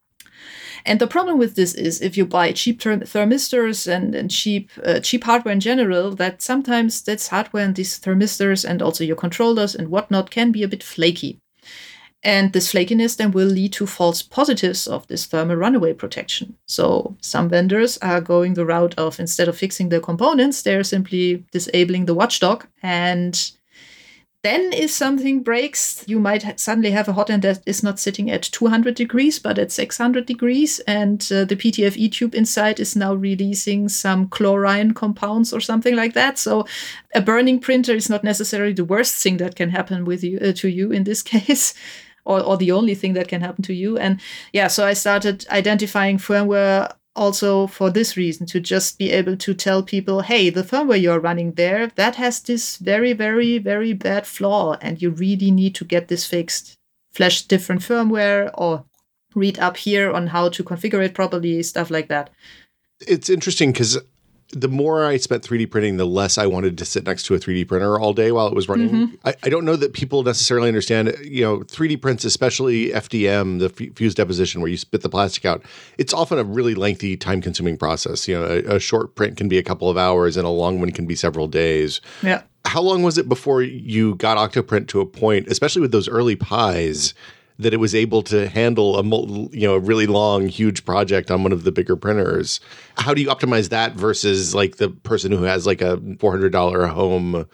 And the problem with this is if you buy cheap therm- thermistors and, and cheap uh, cheap hardware in general, that sometimes this hardware and these thermistors and also your controllers and whatnot can be a bit flaky. And this flakiness then will lead to false positives of this thermal runaway protection. So some vendors are going the route of, instead of fixing the components, they're simply disabling the watchdog. And then if something breaks, you might ha- suddenly have a hot end that is not sitting at two hundred degrees, but at six hundred degrees. And uh, the P T F E tube inside is now releasing some chlorine compounds or something like that. So a burning printer is not necessarily the worst thing that can happen with you uh, to you in this case, or, or the only thing that can happen to you. And yeah, so I started identifying firmware also for this reason, to just be able to tell people, hey, the firmware you're running there, that has this very, very, very bad flaw, and you really need to get this fixed. Flash different firmware or read up here on how to configure it properly, stuff like that. It's interesting because the more I spent three D printing, the less I wanted to sit next to a three D printer all day while it was running. Mm-hmm. I, I don't know that people necessarily understand, you know, three D prints, especially F D M, the f- fused deposition where you spit the plastic out. It's often a really lengthy, time-consuming process. You know, a, a short print can be a couple of hours and a long one can be several days. Yeah. How long was it before you got Octoprint to a point, especially with those early Pis, that it was able to handle a you know a really long, huge project on one of the bigger printers? How do you optimize that versus like the person who has like a four hundred dollars home,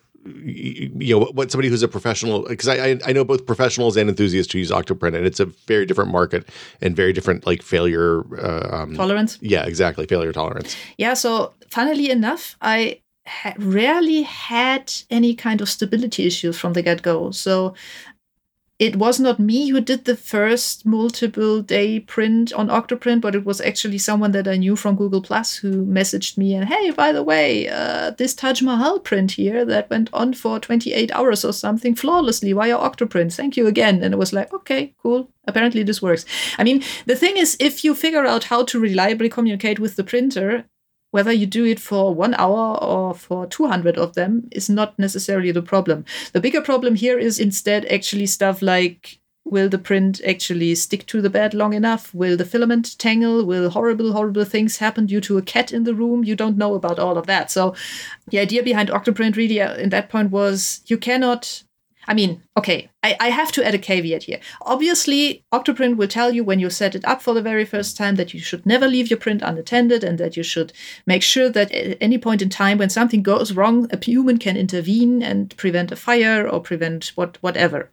you know, what somebody who's a professional? Because I I know both professionals and enthusiasts who use Octoprint, and it's a very different market and very different like failure uh, um, tolerance. Yeah, exactly, failure tolerance. Yeah. So funnily enough, I ha- rarely had any kind of stability issues from the get-go. So it was not me who did the first multiple day print on Octoprint, but it was actually someone that I knew from Google Plus who messaged me and, hey, by the way, uh, this Taj Mahal print here that went on for twenty-eight hours or something flawlessly via Octoprint. Thank you again. And it was like, okay, cool. Apparently this works. I mean, the thing is, if you figure out how to reliably communicate with the printer, whether you do it for one hour or for two hundred of them is not necessarily the problem. The bigger problem here is instead actually stuff like, will the print actually stick to the bed long enough? Will the filament tangle? Will horrible, horrible things happen due to a cat in the room? You don't know about all of that. So the idea behind Octoprint really uh, in that point was you cannot... I mean, okay, I, I have to add a caveat here. Obviously, Octoprint will tell you when you set it up for the very first time that you should never leave your print unattended and that you should make sure that at any point in time when something goes wrong, a human can intervene and prevent a fire or prevent what whatever.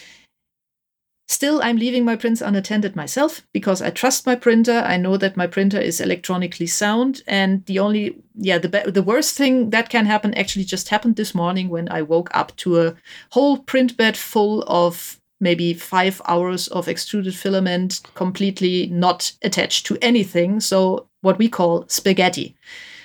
Still, I'm leaving my prints unattended myself because I trust my printer. I know that my printer is electronically sound. And the only, yeah, the be- the worst thing that can happen actually just happened this morning when I woke up to a whole print bed full of maybe five hours of extruded filament completely not attached to anything. So what we call spaghetti.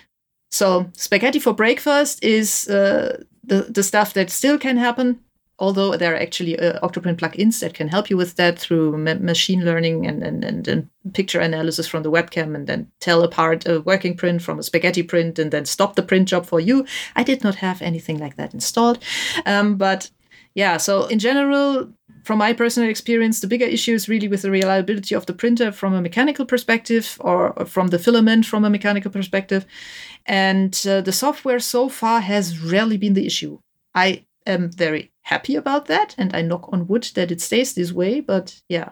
So spaghetti for breakfast is uh, the, the stuff that still can happen. Although there are actually uh, Octoprint plugins that can help you with that through ma- machine learning and, and, and, and picture analysis from the webcam and then tell apart a working print from a spaghetti print and then stop the print job for you. I did not have anything like that installed. Um, but yeah, so in general, from my personal experience, the bigger issue is really with the reliability of the printer from a mechanical perspective or, or from the filament from a mechanical perspective. And uh, the software so far has rarely been the issue. I am very happy about that, and I knock on wood that it stays this way. But yeah,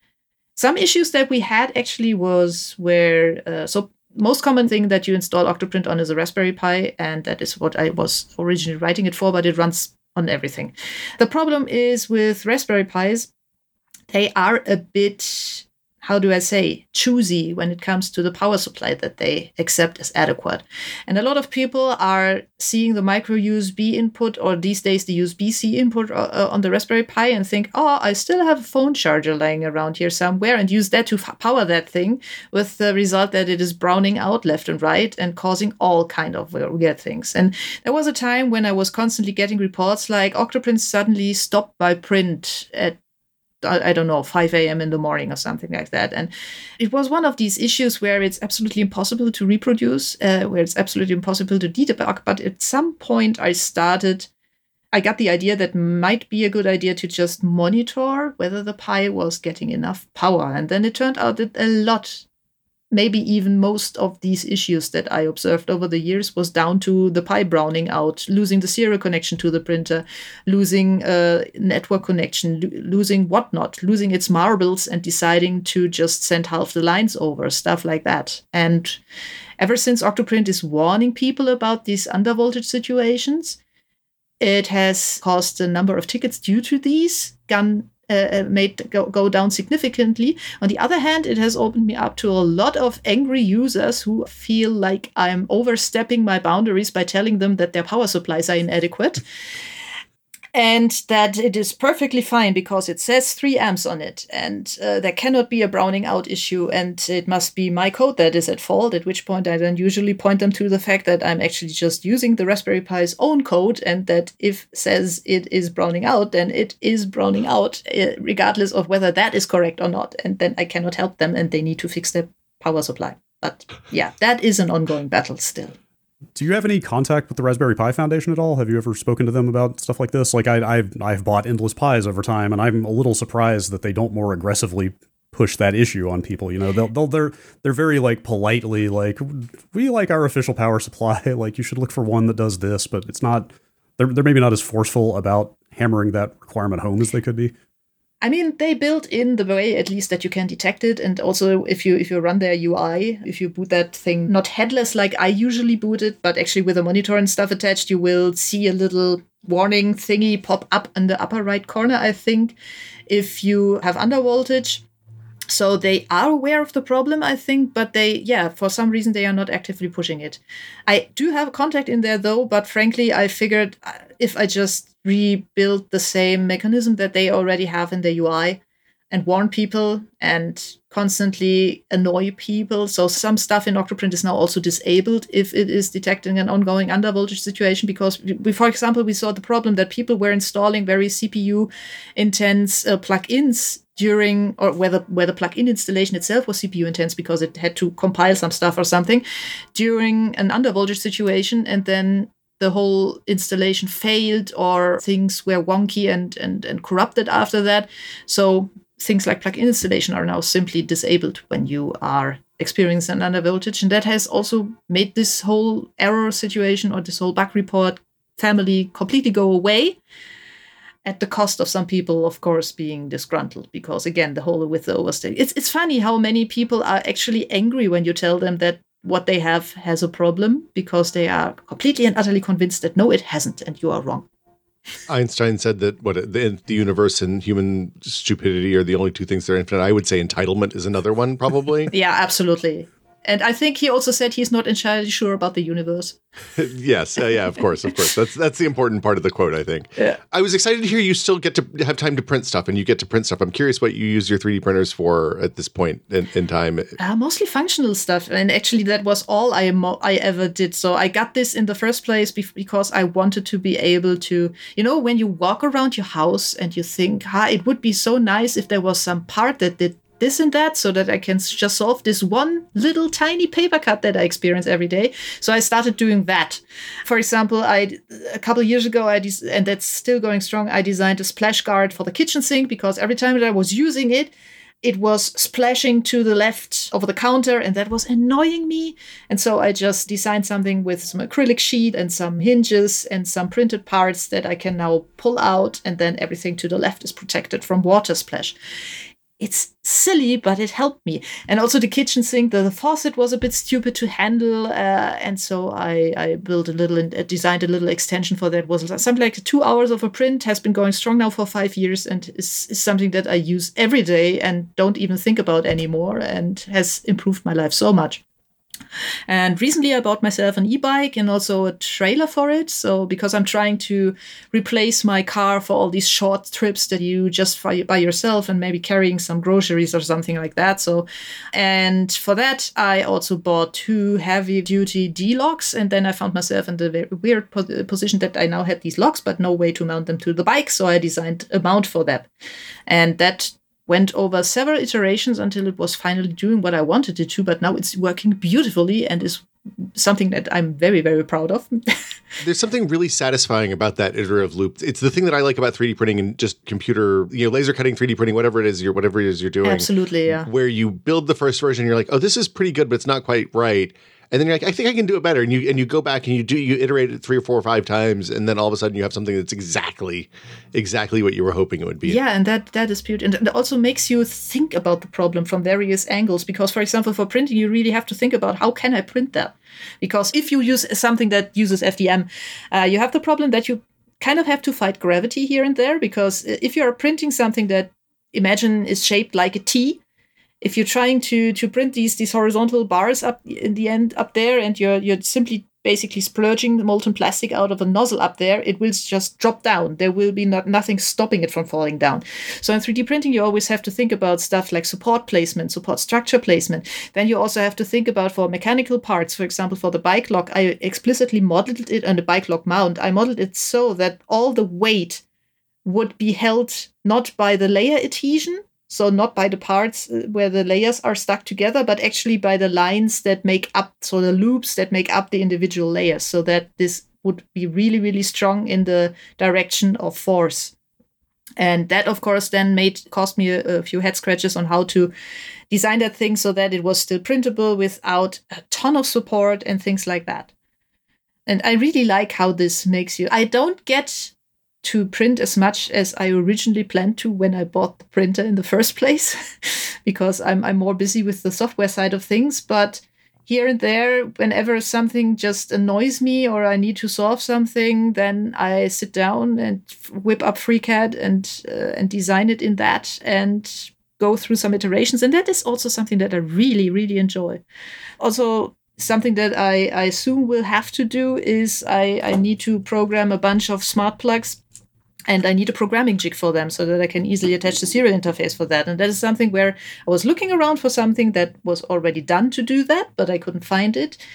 some issues that we had actually was where uh, so most common thing that you install Octoprint on is a Raspberry Pi, and that is what I was originally writing it for, but it runs on everything. The problem is with Raspberry Pis, they are a bit, how do I say, choosy when it comes to the power supply that they accept as adequate. And a lot of people are seeing the micro U S B input, or these days the U S B C input uh, on the Raspberry Pi, and think, oh, I still have a phone charger lying around here somewhere, and use that to f- power that thing, with the result that it is browning out left and right and causing all kind of weird things. And there was a time when I was constantly getting reports like Octoprint suddenly stopped my print at I don't know, five a.m. in the morning or something like that. And it was one of these issues where it's absolutely impossible to reproduce, uh, where it's absolutely impossible to debug. But at some point I started, I got the idea that might be a good idea to just monitor whether the Pi was getting enough power. And then it turned out that a lot, maybe even most of these issues that I observed over the years was down to the Pi browning out, losing the serial connection to the printer, losing a network connection, lo- losing whatnot, losing its marbles and deciding to just send half the lines over, stuff like that. And ever since Octoprint is warning people about these undervoltage situations, it has caused a number of tickets due to these gun Uh, made go, go down significantly. On the other hand, it has opened me up to a lot of angry users who feel like I'm overstepping my boundaries by telling them that their power supplies are inadequate. And that it is perfectly fine because it says three amps on it, and uh, there cannot be a browning out issue, and it must be my code that is at fault, at which point I then usually point them to the fact that I'm actually just using the Raspberry Pi's own code, and that if says it is browning out, then it is browning out, uh, regardless of whether that is correct or not. And then I cannot help them, and they need to fix their power supply. But yeah, that is an ongoing battle still. Do you have any contact with the Raspberry Pi Foundation at all? Have you ever spoken to them about stuff like this? Like I, I've I've bought Endless Pies over time, and I'm a little surprised that they don't more aggressively push that issue on people. You know, they'll, they'll they're they're very like politely like, we like our official power supply. Like you should look for one that does this, but it's not. They're they're maybe not as forceful about hammering that requirement home as they could be. I mean, they built in the way at least that you can detect it, and also if you if you run their U I, if you boot that thing not headless like I usually boot it, but actually with a monitor and stuff attached, you will see a little warning thingy pop up in the upper right corner, I think, if you have undervoltage. So they are aware of the problem, I think, but they, yeah, for some reason they are not actively pushing it. I do have contact in there though, but frankly, I figured if I just rebuild the same mechanism that they already have in their U I and warn people and constantly annoy people. So some stuff in Octoprint is now also disabled if it is detecting an ongoing undervoltage situation, because we, for example, we saw the problem that people were installing very C P U intense uh, plugins during, or whether where the plugin installation itself was C P U intense because it had to compile some stuff or something during an undervoltage situation, and then the whole installation failed or things were wonky and, and, and corrupted after that. So things like plugin installation are now simply disabled when you are experiencing an undervoltage. And that has also made this whole error situation or this whole bug report family completely go away, at the cost of some people, of course, being disgruntled. Because again, the whole with the overstay. It's, it's funny how many people are actually angry when you tell them that what they have has a problem, because they are completely and utterly convinced that no, it hasn't, and you are wrong. Einstein said that what the, the universe and human stupidity are the only two things that are infinite. I would say entitlement is another one, probably. Yeah, absolutely. And I think he also said he's not entirely sure about the universe. Yes, uh, yeah, of course, of course. That's that's the important part of the quote, I think. Yeah. I was excited to hear you still get to have time to print stuff, and you get to print stuff. I'm curious what you use your three D printers for at this point in, in time. Uh, mostly functional stuff, and actually that was all I mo- I ever did. So I got this in the first place bef- because I wanted to be able to, you know, when you walk around your house and you think, ah, it would be so nice if there was some part that did this and that, so that I can just solve this one little tiny paper cut that I experience every day. So I started doing that. For example, I a couple of years ago, I des- and that's still going strong, I designed a splash guard for the kitchen sink, because every time that I was using it, it was splashing to the left over the counter, and that was annoying me. And so I just designed something with some acrylic sheet and some hinges and some printed parts that I can now pull out, and then everything to the left is protected from water splash. It's silly, but it helped me. And also the kitchen sink, the, the faucet was a bit stupid to handle. Uh, and so I, I built a little, uh, designed a little extension for that. It was something like two hours of a print, has been going strong now for five years and is, is something that I use every day and don't even think about anymore, and has improved my life so much. And recently I bought myself an e-bike and also a trailer for it. So because I'm trying to replace my car for all these short trips that you just by yourself and maybe carrying some groceries or something like that. So, and for that, I also bought two heavy duty D-locks. And then I found myself in the very weird po- position that I now had these locks, but no way to mount them to the bike. So I designed a mount for that. And that went over several iterations until it was finally doing what I wanted it to, but now it's working beautifully and is something that I'm very, very proud of. There's something really satisfying about that iterative loop. It's the thing that I like about three D printing and just computer, you know, laser cutting, three D printing, whatever it is, you're, whatever it is you're doing. Absolutely, yeah. Where you build the first version, you're like, oh, this is pretty good, but it's not quite right. And then you're like, I think I can do it better. And you and you go back and you do you iterate it three or four or five times, and then all of a sudden you have something that's exactly, exactly what you were hoping it would be. Yeah, and that that is beautiful. And it also makes you think about the problem from various angles. Because, for example, for printing, you really have to think about how can I print that? Because if you use something that uses F D M, uh, you have the problem that you kind of have to fight gravity here and there. Because if you're printing something that, imagine, is shaped like a T, if you're trying to to print these these horizontal bars up in the end up there, and you're you're simply basically splurging the molten plastic out of a nozzle up there, it will just drop down. There will be not, nothing stopping it from falling down. So in three D printing, you always have to think about stuff like support placement, support structure placement. Then you also have to think about, for mechanical parts, for example, for the bike lock, I explicitly modeled it on the bike lock mount. I modeled it so that all the weight would be held not by the layer adhesion, so not by the parts where the layers are stuck together, but actually by the lines that make up, so the loops that make up the individual layers, so that this would be really, really strong in the direction of force. And that, of course, then made cost me a, a few head scratches on how to design that thing so that it was still printable without a ton of support and things like that. And I really like how this makes you... I don't get to print as much as I originally planned to when I bought the printer in the first place, because I'm I'm more busy with the software side of things. But here and there, whenever something just annoys me or I need to solve something, then I sit down and whip up FreeCAD and uh, and design it in that and go through some iterations. And that is also something that I really, really enjoy. Also, something that I, I soon will have to do is I, I need to program a bunch of smart plugs. And I need a programming jig for them so that I can easily attach the serial interface for that. And that is something where I was looking around for something that was already done to do that, but I couldn't find it.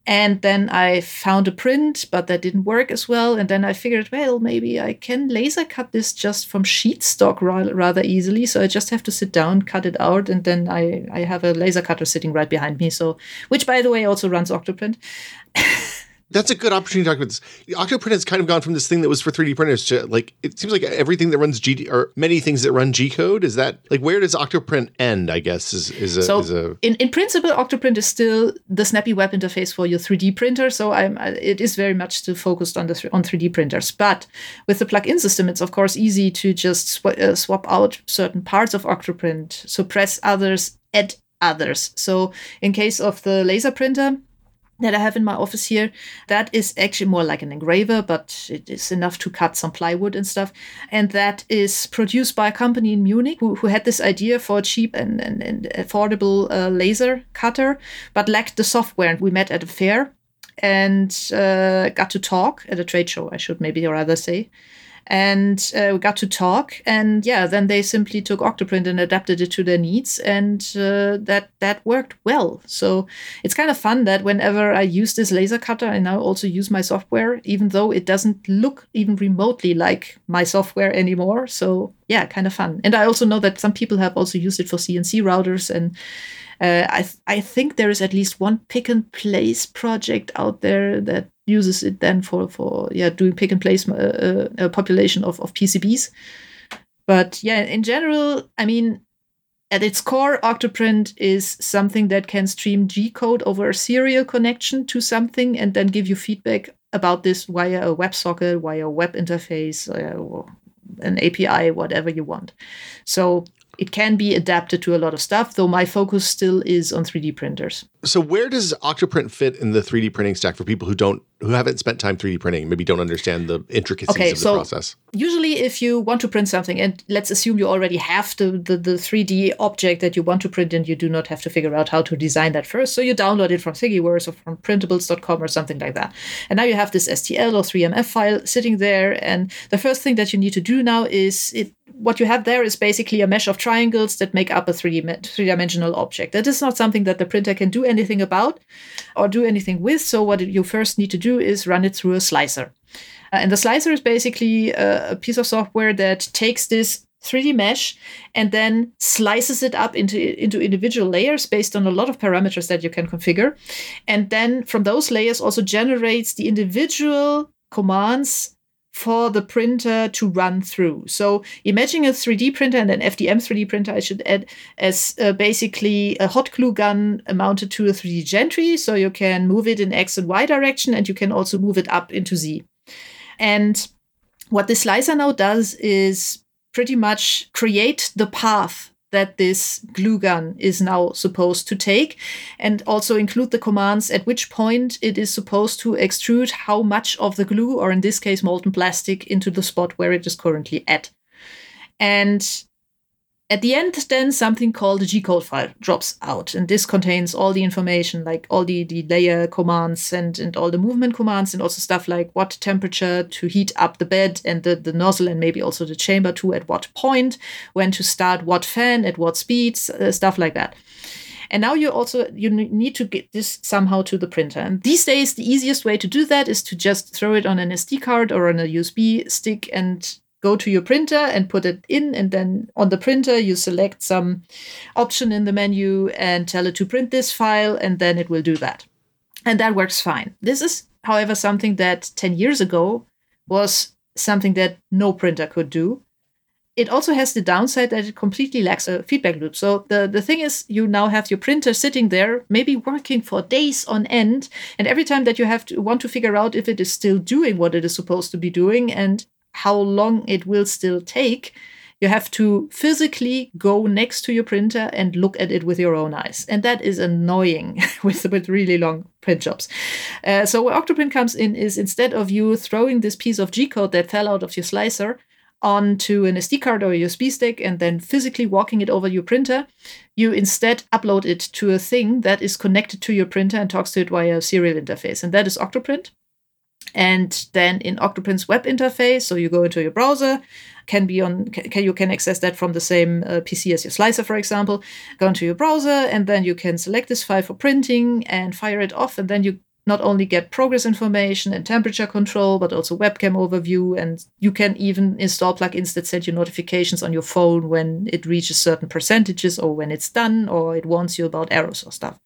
And then I found a print, but that didn't work as well. And then I figured, well, maybe I can laser cut this just from sheet stock ra- rather easily. So I just have to sit down, cut it out, and then I, I have a laser cutter sitting right behind me. So, which, by the way, also runs Octoprint. That's a good opportunity to talk about this. Octoprint has kind of gone from this thing that was for three D printers to like, it seems like everything that runs G D or many things that run G code. Is that like, where does Octoprint end, I guess, is, is a, so is a... in, in principle, Octoprint is still the snappy web interface for your three D printer. So I'm, it is very much still focused on the th- on three D printers. But with the plug-in system, it's of course easy to just sw- uh, swap out certain parts of Octoprint, suppress others, add others. So in case of the laser printer that I have in my office here, that is actually more like an engraver, but it is enough to cut some plywood and stuff. And that is produced by a company in Munich who, who had this idea for a cheap and, and, and affordable uh, laser cutter, but lacked the software. And we met at a fair and uh, got to talk at a trade show, I should maybe rather say. And uh, we got to talk, and yeah, then they simply took Octoprint and adapted it to their needs, and uh, that that worked well. So it's kind of fun that whenever I use this laser cutter, I now also use my software, even though it doesn't look even remotely like my software anymore. So yeah, kind of fun. And I also know that some people have also used it for C N C routers, and uh, I th- I think there is at least one pick and place project out there that uses it then for, for yeah doing pick and place uh, uh, population of, of P C Bs. But yeah, in general, I mean, at its core, Octoprint is something that can stream G-code over a serial connection to something and then give you feedback about this via a WebSocket, via a web interface, uh, or an A P I, whatever you want. So it can be adapted to a lot of stuff, though my focus still is on three D printers. So where does Octoprint fit in the three D printing stack for people who don't, who haven't spent time three D printing, maybe don't understand the intricacies okay, of the so process? Usually if you want to print something, and let's assume you already have the, the, the three D object that you want to print, and you do not have to figure out how to design that first. So you download it from Thingiverse or from printables dot com or something like that. And now you have this S T L or three M F file sitting there. And the first thing that you need to do now is it, what you have there is basically a mesh of triangles that make up a three D, three-dimensional object. That is not something that the printer can do anything about or do anything with. So what you first need to do is run it through a slicer. Uh, and the slicer is basically a, a piece of software that takes this three D mesh and then slices it up into, into individual layers based on a lot of parameters that you can configure. And then from those layers also generates the individual commands for the printer to run through. So imagine a three D printer and an F D M three D printer, I should add, as uh, basically a hot glue gun mounted to a three D gantry. So you can move it in X and Y direction, and you can also move it up into Z. And what the slicer now does is pretty much create the path that this glue gun is now supposed to take, and also include the commands at which point it is supposed to extrude how much of the glue, or in this case molten plastic, into the spot where it is currently at. And at the end, then something called a G-code file drops out, and this contains all the information, like all the, the layer commands and, and all the movement commands, and also stuff like what temperature to heat up the bed and the, the nozzle, and maybe also the chamber to at what point, when to start what fan, at what speeds, uh, stuff like that. And now you also you need to get this somehow to the printer. And these days, the easiest way to do that is to just throw it on an S D card or on a U S B stick and go to your printer and put it in, and then on the printer you select some option in the menu and tell it to print this file, and then it will do that. And that works fine. This is, however, something that ten years ago was something that no printer could do. It also has the downside that it completely lacks a feedback loop. So the, the thing is, you now have your printer sitting there, maybe working for days on end, and every time that you have to want to figure out if it is still doing what it is supposed to be doing and how long it will still take, you have to physically go next to your printer and look at it with your own eyes. And that is annoying with, with really long print jobs. Uh, so where Octoprint comes in is, instead of you throwing this piece of G-code that fell out of your slicer onto an S D card or a U S B stick and then physically walking it over your printer, you instead upload it to a thing that is connected to your printer and talks to it via a serial interface. And that is Octoprint. And then in Octoprint's web interface, so you go into your browser, can be on, can, you can access that from the same uh, P C as your slicer, for example. Go into your browser, and then you can select this file for printing and fire it off, and then you not only get progress information and temperature control, but also webcam overview. And you can even install plugins that send you notifications on your phone when it reaches certain percentages or when it's done, or it warns you about errors or stuff.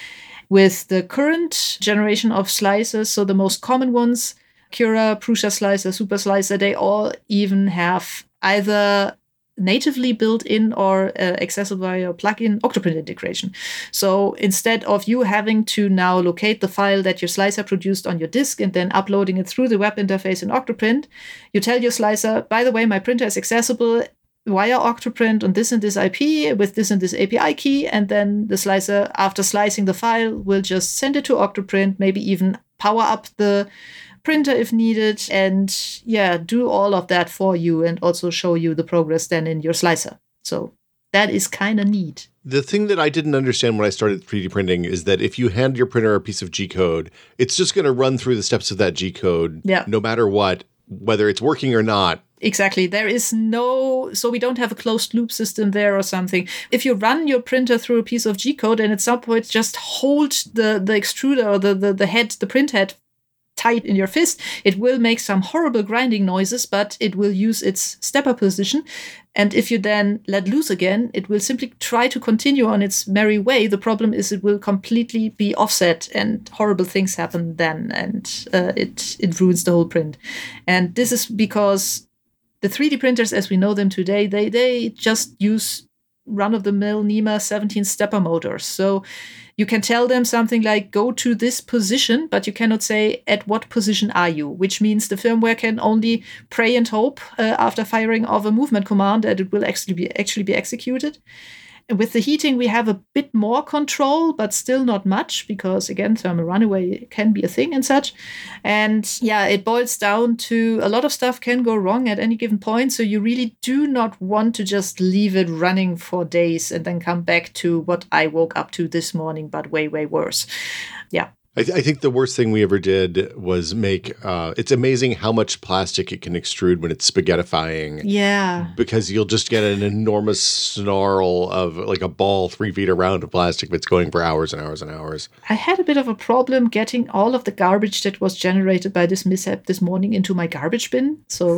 With the current generation of slicers, so the most common ones, Cura, Prusa Slicer, Super Slicer, they all even have either natively built in or uh, accessible via plugin Octoprint integration. So instead of you having to now locate the file that your slicer produced on your disk and then uploading it through the web interface in Octoprint, you tell your slicer, by the way, my printer is accessible via Octoprint on this and this I P with this and this A P I key, and then the slicer, after slicing the file, will just send it to Octoprint, maybe even power up the printer if needed, and yeah, do all of that for you and also show you the progress then in your slicer. So that is kind of neat. The thing that I didn't understand when I started three D printing is that if you hand your printer a piece of G code, it's just going to run through the steps of that G code, yeah, no matter what, whether it's working or not. Exactly. There is no, so we don't have a closed loop system there or something. If you run your printer through a piece of G code and at some point just hold the, the extruder or the, the, the head, the print head tight in your fist, it will make some horrible grinding noises, but it will use its stepper position. And if you then let loose again, it will simply try to continue on its merry way. The problem is it will completely be offset and horrible things happen then, and uh, it, it ruins the whole print. And this is because the three D printers as we know them today, they, they just use run-of-the-mill NEMA seventeen stepper motors. So you can tell them something like, go to this position, but you cannot say, at what position are you? Which means the firmware can only pray and hope uh, after firing of a movement command that it will actually be actually be executed. And with the heating, we have a bit more control, but still not much, because again, thermal runaway can be a thing and such. And yeah, it boils down to a lot of stuff can go wrong at any given point. So you really do not want to just leave it running for days and then come back to what I woke up to this morning, but way, way worse. Yeah. I, th- I think the worst thing we ever did was make, uh, it's amazing how much plastic it can extrude when it's spaghettifying. Yeah. Because you'll just get an enormous snarl of like a ball three feet around of plastic that's going for hours and hours and hours. I had a bit of a problem getting all of the garbage that was generated by this mishap this morning into my garbage bin. So...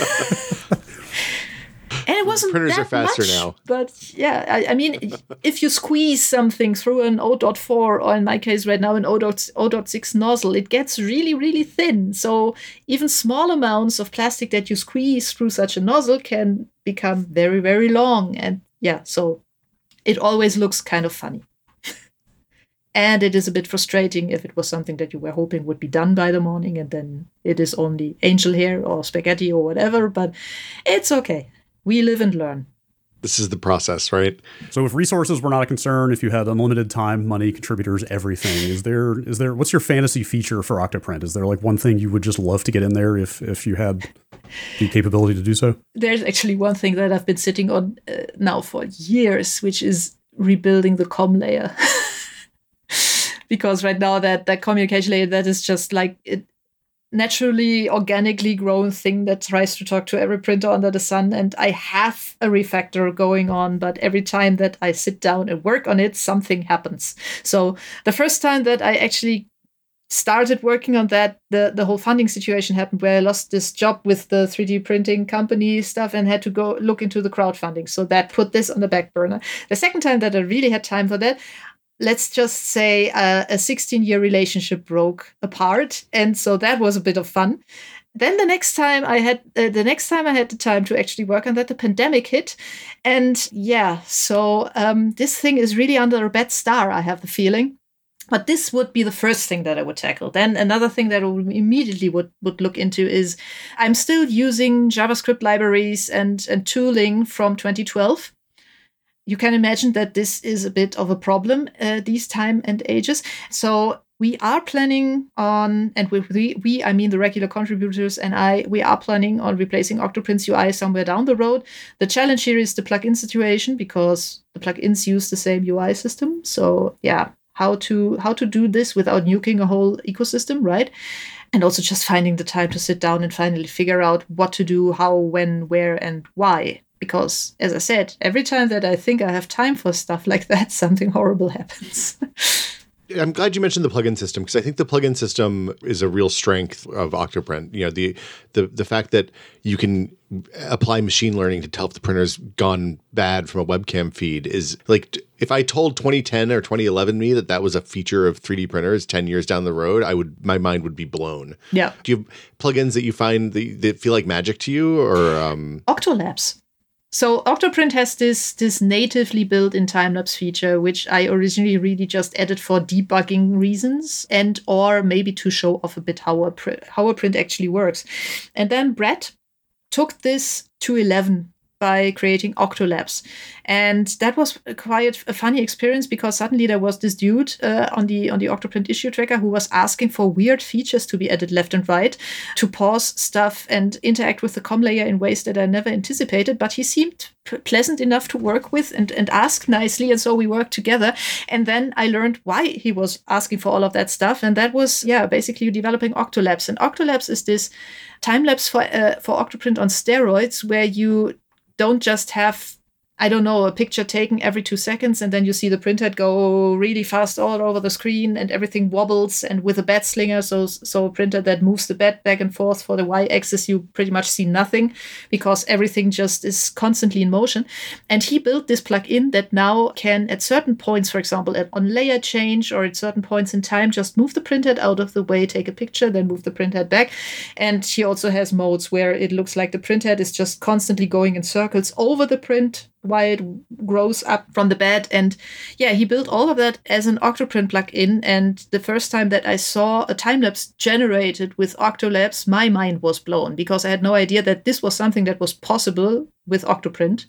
And it wasn't Printers that are faster much, now. But yeah, I, I mean, if you squeeze something through an O dot four, or in my case right now an O dot six nozzle, it gets really, really thin. So even small amounts of plastic that you squeeze through such a nozzle can become very, very long. And yeah, so it always looks kind of funny. And it is a bit frustrating if it was something that you were hoping would be done by the morning, and then it is only angel hair or spaghetti or whatever, but it's okay. We live and learn. This is the process, right? So if resources were not a concern, if you had unlimited time, money, contributors, everything, is there, is there, what's your fantasy feature for Octoprint? Is there like one thing you would just love to get in there if, if you had the capability to do so? There's actually one thing that I've been sitting on uh, now for years, which is rebuilding the comm layer. Because right now that, that communication layer, that is just like it, naturally, organically grown thing that tries to talk to every printer under the sun. And I have a refactor going on, but every time that I sit down and work on it, something happens. So the first time that I actually started working on that, the, the whole funding situation happened where I lost this job with the three D printing company stuff and had to go look into the crowdfunding. So that put this on the back burner. The second time that I really had time for that, let's just say uh, a sixteen-year relationship broke apart, and so that was a bit of fun. Then the next time I had uh, the next time I had the time to actually work on that, the pandemic hit, and yeah, so um, this thing is really under a bad star. I have the feeling, but this would be the first thing that I would tackle. Then another thing that I would immediately would would look into is I'm still using JavaScript libraries and and tooling from twenty twelve. You can imagine that this is a bit of a problem uh, these time and ages. So we are planning on, and with we, we, I mean the regular contributors and I, we are planning on replacing Octoprint's U I somewhere down the road. The challenge here is the plugin situation, because the plugins use the same U I system. So yeah, how to how to do this without nuking a whole ecosystem, right? And also just finding the time to sit down and finally figure out what to do, how, when, where, and why. Because, as I said, every time that I think I have time for stuff like that, something horrible happens. I'm glad you mentioned the plugin system, because I think the plugin system is a real strength of Octoprint. You know, the the the fact that you can apply machine learning to tell if the printer's gone bad from a webcam feed is like, if I told twenty ten or twenty eleven me that that was a feature of three D printers ten years down the road, I would my mind would be blown. Yeah. Do you have plugins that you find that, that feel like magic to you, or um... Octolapse. So Octoprint has this this natively built-in time-lapse feature, which I originally really just added for debugging reasons, and or maybe to show off a bit how a pr- how a print actually works. And then Brett took this to eleven by creating Octolapse. And that was quite a funny experience, because suddenly there was this dude uh, on the on the Octoprint issue tracker who was asking for weird features to be added left and right, to pause stuff and interact with the com layer in ways that I never anticipated. But he seemed p- pleasant enough to work with and, and ask nicely. And so we worked together. And then I learned why he was asking for all of that stuff. And that was, yeah, basically developing Octolapse. And Octolapse is this time-lapse for, uh, for Octoprint on steroids, where you don't just have, I don't know, a picture taken every two seconds and then you see the printhead go really fast all over the screen and everything wobbles, and with a bed slinger, so so a printer that moves the bed back and forth for the y-axis, you pretty much see nothing because everything just is constantly in motion. And he built this plugin that now can, at certain points, for example, at, on layer change or at certain points in time, just move the printhead out of the way, take a picture, then move the printhead back. And he also has modes where it looks like the printhead is just constantly going in circles over the print while it grows up from the bed. And yeah, he built all of that as an Octoprint plugin. And the first time that I saw a time-lapse generated with Octolapse, my mind was blown, because I had no idea that this was something that was possible with Octoprint.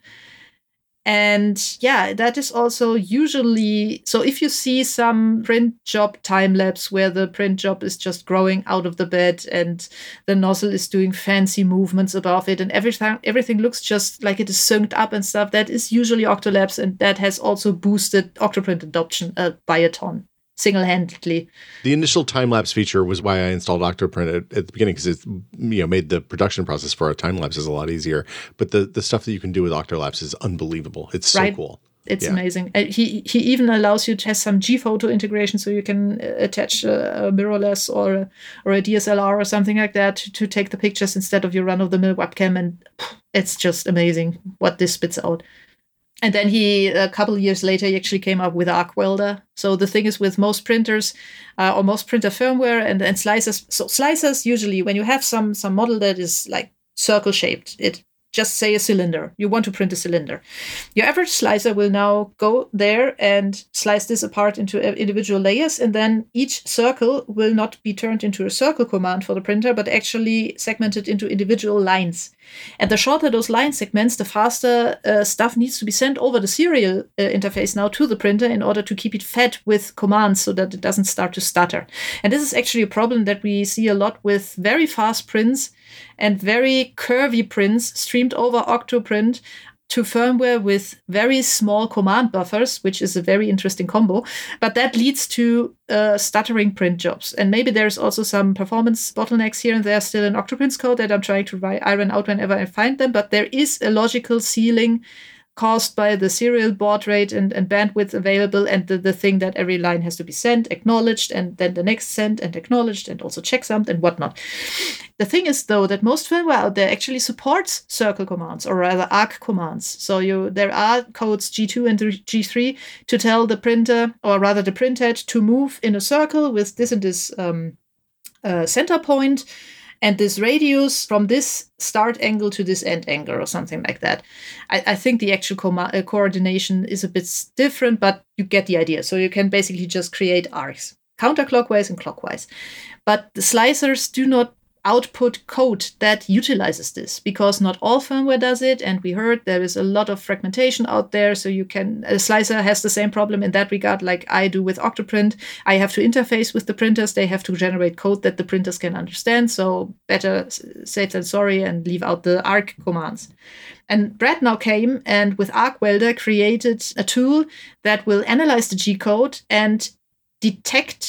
And yeah, that is also usually, so if you see some print job time-lapse where the print job is just growing out of the bed and the nozzle is doing fancy movements above it and everything everything looks just like it is synced up and stuff, that is usually Octolapse, and that has also boosted Octoprint adoption uh, by a ton. Single-handedly. The initial time-lapse feature was why I installed Octoprint at, at the beginning, because it you know made the production process for a time-lapse a lot easier. But the, the stuff that you can do with Octolapse is unbelievable. It's so right. cool. It's yeah. amazing. Uh, he he even allows you to have some G-photo integration, so you can uh, attach a, a mirrorless or a, or a D S L R or something like that to, to take the pictures instead of your run-of-the-mill webcam. And pff, it's just amazing what this spits out. And then he, a couple of years later, he actually came up with ArcWelder. So the thing is, with most printers uh, or most printer firmware and, and slicers, so slicers usually, when you have some some model that is like circle shaped, it just say a cylinder. You want to print a cylinder. Your average slicer will now go there and slice this apart into individual layers, and then each circle will not be turned into a circle command for the printer, but actually segmented into individual lines. And the shorter those line segments, the faster uh, stuff needs to be sent over the serial uh, interface now to the printer in order to keep it fed with commands so that it doesn't start to stutter. And this is actually a problem that we see a lot with very fast prints and very curvy prints streamed over Octoprint to firmware with very small command buffers, which is a very interesting combo. But that leads to uh, stuttering print jobs. And maybe there's also some performance bottlenecks here and there still in Octoprint's code that I'm trying to iron out whenever I find them. But there is a logical ceiling caused by the serial baud rate and, and bandwidth available, and the, the thing that every line has to be sent, acknowledged, and then the next sent and acknowledged, and also checksummed and whatnot. The thing is, though, that most firmware out there actually supports circle commands, or rather arc commands. So you there are codes G two and G three to tell the printer, or rather the printhead, to move in a circle with this and this um, uh, center point, and this radius from this start angle to this end angle or something like that. I, I think the actual com- uh, coordination is a bit different, but you get the idea. So you can basically just create arcs, counterclockwise and clockwise. But the slicers do not output code that utilizes this, because not all firmware does it. And we heard there is a lot of fragmentation out there. So you can, a slicer has the same problem in that regard, like I do with Octoprint. I have to interface with the printers. They have to generate code that the printers can understand. So better safe than sorry and leave out the arc commands. And Brett now came and with ArcWelder created a tool that will analyze the G code and detect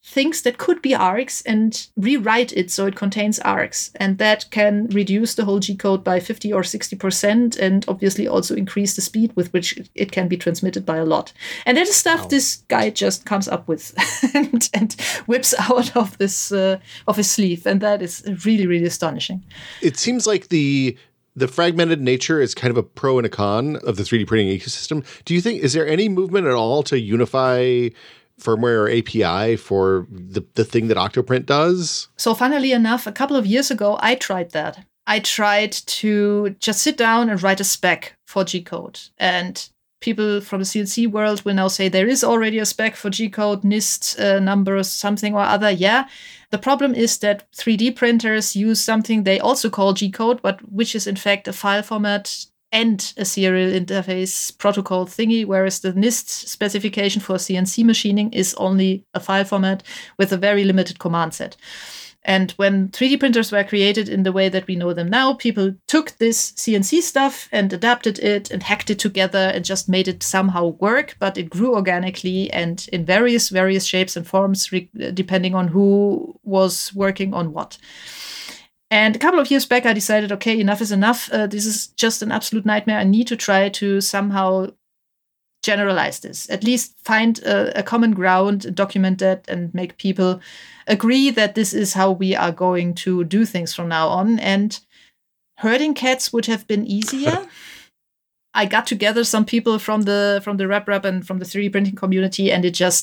things that could be args and rewrite it so it contains args. And that can reduce the whole G code by fifty or sixty percent and obviously also increase the speed with which it can be transmitted by a lot. And that is stuff wow. this guy just comes up with and, and whips out of this uh, of his sleeve. And that is really, really astonishing. It seems like the the fragmented nature is kind of a pro and a con of the three D printing ecosystem. Do you think, is there any movement at all to unify firmware or A P I for the, the thing that Octoprint does? So funnily enough, a couple of years ago, I tried that. I tried to just sit down and write a spec for G-code. And people from the C N C world will now say there is already a spec for G-code, NIST uh, numbers, something or other. Yeah. The problem is that three D printers use something they also call G-code, but which is in fact a file format and a serial interface protocol thingy, whereas the NIST specification for C N C machining is only a file format with a very limited command set. And when three D printers were created in the way that we know them now, people took this C N C stuff and adapted it and hacked it together and just made it somehow work, but it grew organically and in various, various shapes and forms, re- depending on who was working on what. And a couple of years back, I decided, okay, enough is enough. Uh, this is just an absolute nightmare. I need to try to somehow generalize this, at least find a, a common ground, document that, and make people agree that this is how we are going to do things from now on. And herding cats would have been easier. I got together some people from the from the RepRap and from the three D printing community, and it just...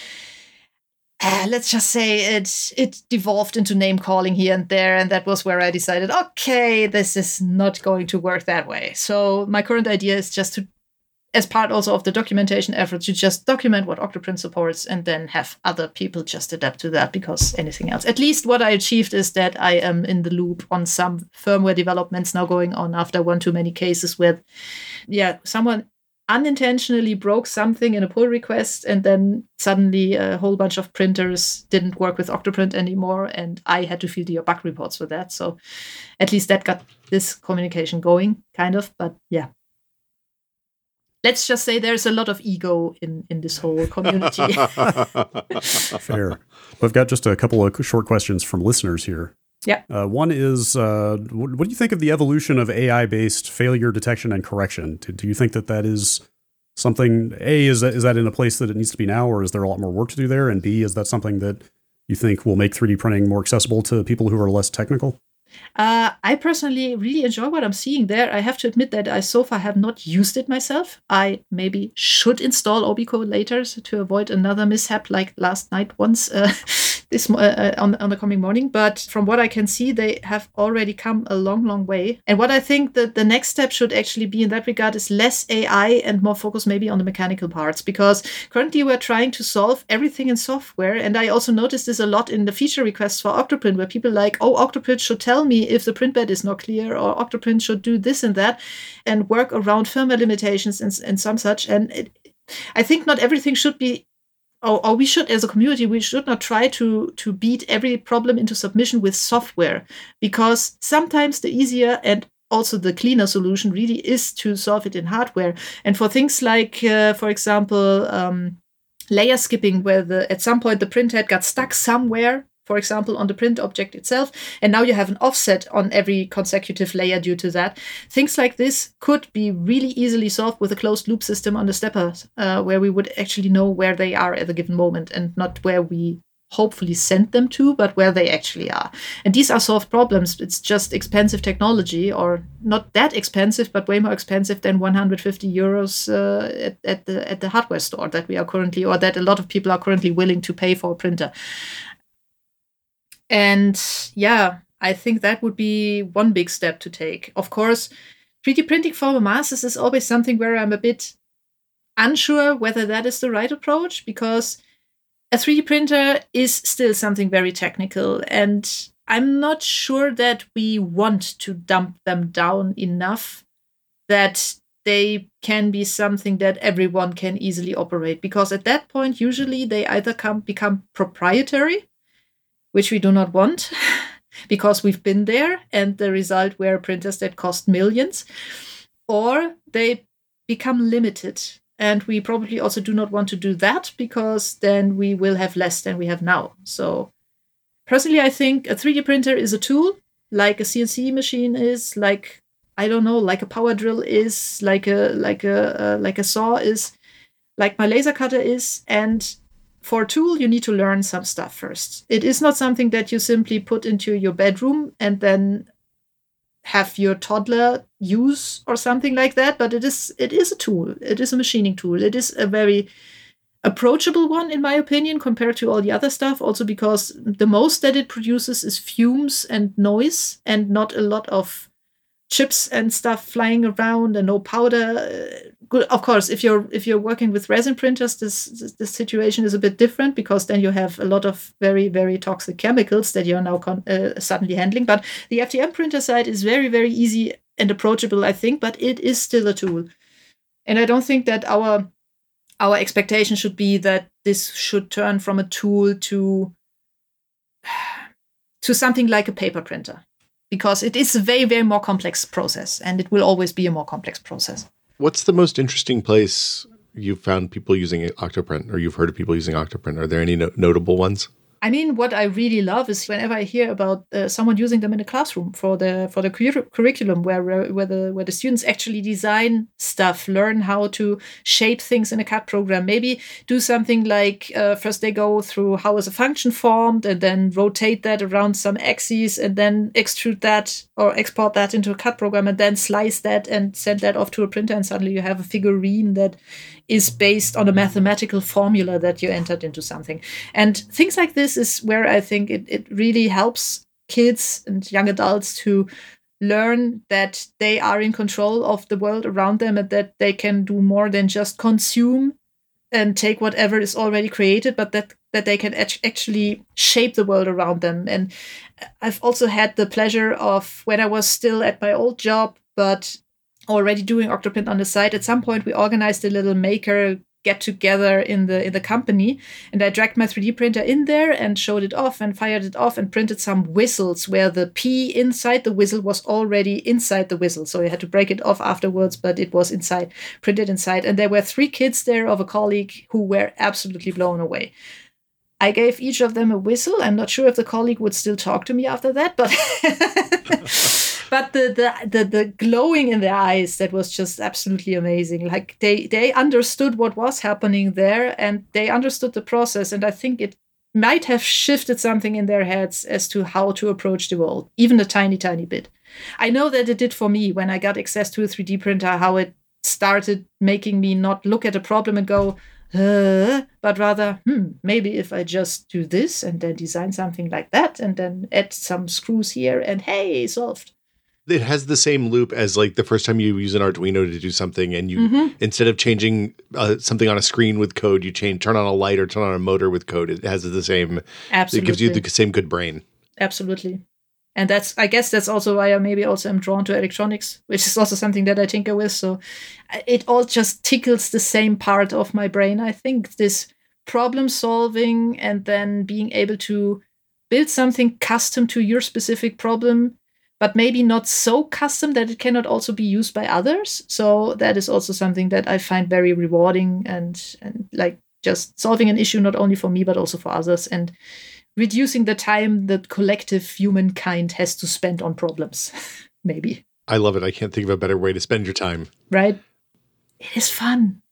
Uh, let's just say it it devolved into name calling here and there, and that was where I decided, okay, this is not going to work that way. So my current idea is just to, as part also of the documentation effort, to just document what Octoprint supports and then have other people just adapt to that, because anything else. At least what I achieved is that I am in the loop on some firmware developments now going on after one too many cases with, yeah, someone unintentionally broke something in a pull request, and then suddenly a whole bunch of printers didn't work with Octoprint anymore, and I had to fill the bug reports for that. So at least that got this communication going, kind of. But yeah, let's just say there's a lot of ego in, in this whole community. Fair. We've got just a couple of short questions from listeners here. Yeah. Uh, one is, uh, what, what do you think of the evolution of A I-based failure detection and correction? Do, do you think that that is something, A, is that, is that in a place that it needs to be now, or is there a lot more work to do there? And B, is that something that you think will make three D printing more accessible to people who are less technical? Uh, I personally really enjoy what I'm seeing there. I have to admit that I so far have not used it myself. I maybe should install ObiCode later to avoid another mishap like last night once uh, this uh, on, on the coming morning. But from what I can see, they have already come a long, long way. And what I think that the next step should actually be in that regard is less A I and more focus maybe on the mechanical parts, because currently we're trying to solve everything in software. And I also noticed this a lot in the feature requests for Octoprint, where people are like, oh, Octoprint should tell me if the print bed is not clear, or Octoprint should do this and that and work around firmware limitations and, and some such. And it, I think not everything should be, or, or we should, as a community, we should not try to, to beat every problem into submission with software, because sometimes the easier and also the cleaner solution really is to solve it in hardware. And for things like, uh, for example, um, layer skipping, where the, at some point the printhead got stuck somewhere, for example, on the print object itself, and now you have an offset on every consecutive layer due to that. Things like this could be really easily solved with a closed loop system on the steppers, uh, where we would actually know where they are at a given moment, and not where we hopefully send them to, but where they actually are. And these are solved problems. It's just expensive technology, or not that expensive, but way more expensive than one hundred fifty euros uh, at, at the at the hardware store that we are currently, or that a lot of people are currently willing to pay for a printer. And yeah, I think that would be one big step to take. Of course, three D printing for masses is always something where I'm a bit unsure whether that is the right approach, because a three D printer is still something very technical, and I'm not sure that we want to dump them down enough that they can be something that everyone can easily operate, because at that point, usually they either come become proprietary, which we do not want, because we've been there, and the result were printers that cost millions, or they become limited. And we probably also do not want to do that because then we will have less than we have now. So personally, I think a three D printer is a tool, like a C N C machine is, like, I don't know, like a power drill is, like a like a uh, like a saw is, like my laser cutter is. And for a tool, you need to learn some stuff first. It is not something that you simply put into your bedroom and then have your toddler use or something like that. But it is it is a tool. It is a machining tool. It is a very approachable one, in my opinion, compared to all the other stuff. Also because the most that it produces is fumes and noise and not a lot of chips and stuff flying around and no powder. Good, of course, if you're if you're working with resin printers, this, this this situation is a bit different because then you have a lot of very very toxic chemicals that you're now con- uh, suddenly handling. But the F D M printer side is very very easy and approachable, I think. But it is still a tool, and I don't think that our our expectation should be that this should turn from a tool to to something like a paper printer, because it is a very very more complex process, and it will always be a more complex process. What's the most interesting place you've found people using Octoprint, or you've heard of people using Octoprint? Are there any no- notable ones? I mean, what I really love is whenever I hear about uh, someone using them in a classroom for the for the cur- curriculum, where where the where the students actually design stuff, learn how to shape things in a C A D program. Maybe do something like uh, first they go through how is a function formed, and then rotate that around some axes, and then extrude that or export that into a C A D program, and then slice that and send that off to a printer, and suddenly you have a figurine that is based on a mathematical formula that you entered into something. And things like this is where I think it, it really helps kids and young adults to learn that they are in control of the world around them, and that they can do more than just consume and take whatever is already created, but that, that they can actually shape the world around them. And I've also had the pleasure of, when I was still at my old job, but already doing Octoprint on the side, at some point we organized a little maker get together in the in the company, and I dragged my three D printer in there and showed it off and fired it off and printed some whistles where the P inside the whistle was already inside the whistle, so I had to break it off afterwards, but it was inside, printed inside. And there were three kids there of a colleague who were absolutely blown away. I gave each of them a whistle. I'm not sure if the colleague would still talk to me after that, but but the, the the the glowing in their eyes, that was just absolutely amazing. Like they they understood what was happening there, and they understood the process. And I think it might have shifted something in their heads as to how to approach the world, even a tiny, tiny bit. I know that it did for me when I got access to a three D printer, how it started making me not look at a problem and go, Uh, but rather, hmm, maybe if I just do this and then design something like that and then add some screws here and hey, solved. It has the same loop as like the first time you use an Arduino to do something, and you, Mm-hmm. instead of changing uh, something on a screen with code, you change, turn on a light or turn on a motor with code. It has the same, Absolutely. it gives you the same good brain. Absolutely. And that's, I guess that's also why I maybe also am drawn to electronics, which is also something that I tinker with. So it all just tickles the same part of my brain. I think this problem solving and then being able to build something custom to your specific problem, but maybe not so custom that it cannot also be used by others. So that is also something that I find very rewarding, and, and like just solving an issue, not only for me, but also for others, and reducing the time that collective humankind has to spend on problems, maybe. I love it. I can't think of a better way to spend your time. Right? It is fun.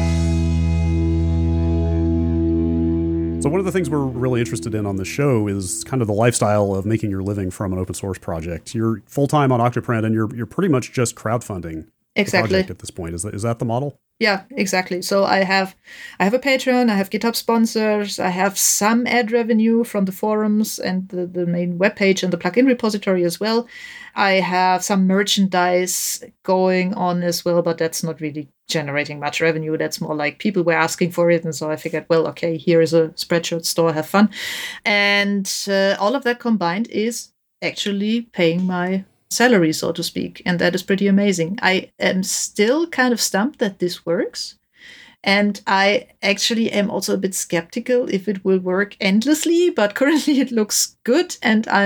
So one of the things we're really interested in on the show is kind of the lifestyle of making your living from an open source project. You're full-time on Octoprint, and you're you're pretty much just crowdfunding Exactly. the project at this point. Is that, is that the model? Yeah, exactly. So I have I have a Patreon, I have GitHub sponsors, I have some ad revenue from the forums and the, the main webpage and the plugin repository as well. I have some merchandise going on as well, but that's not really generating much revenue. That's more like people were asking for it. And so I figured, well, okay, here is a Spreadshirt store, have fun. And uh, all of that combined is actually paying my salary, so to speak. And that is pretty amazing. I am still kind of stumped that this works. And I actually am also a bit skeptical if it will work endlessly, but currently it looks good. And I'm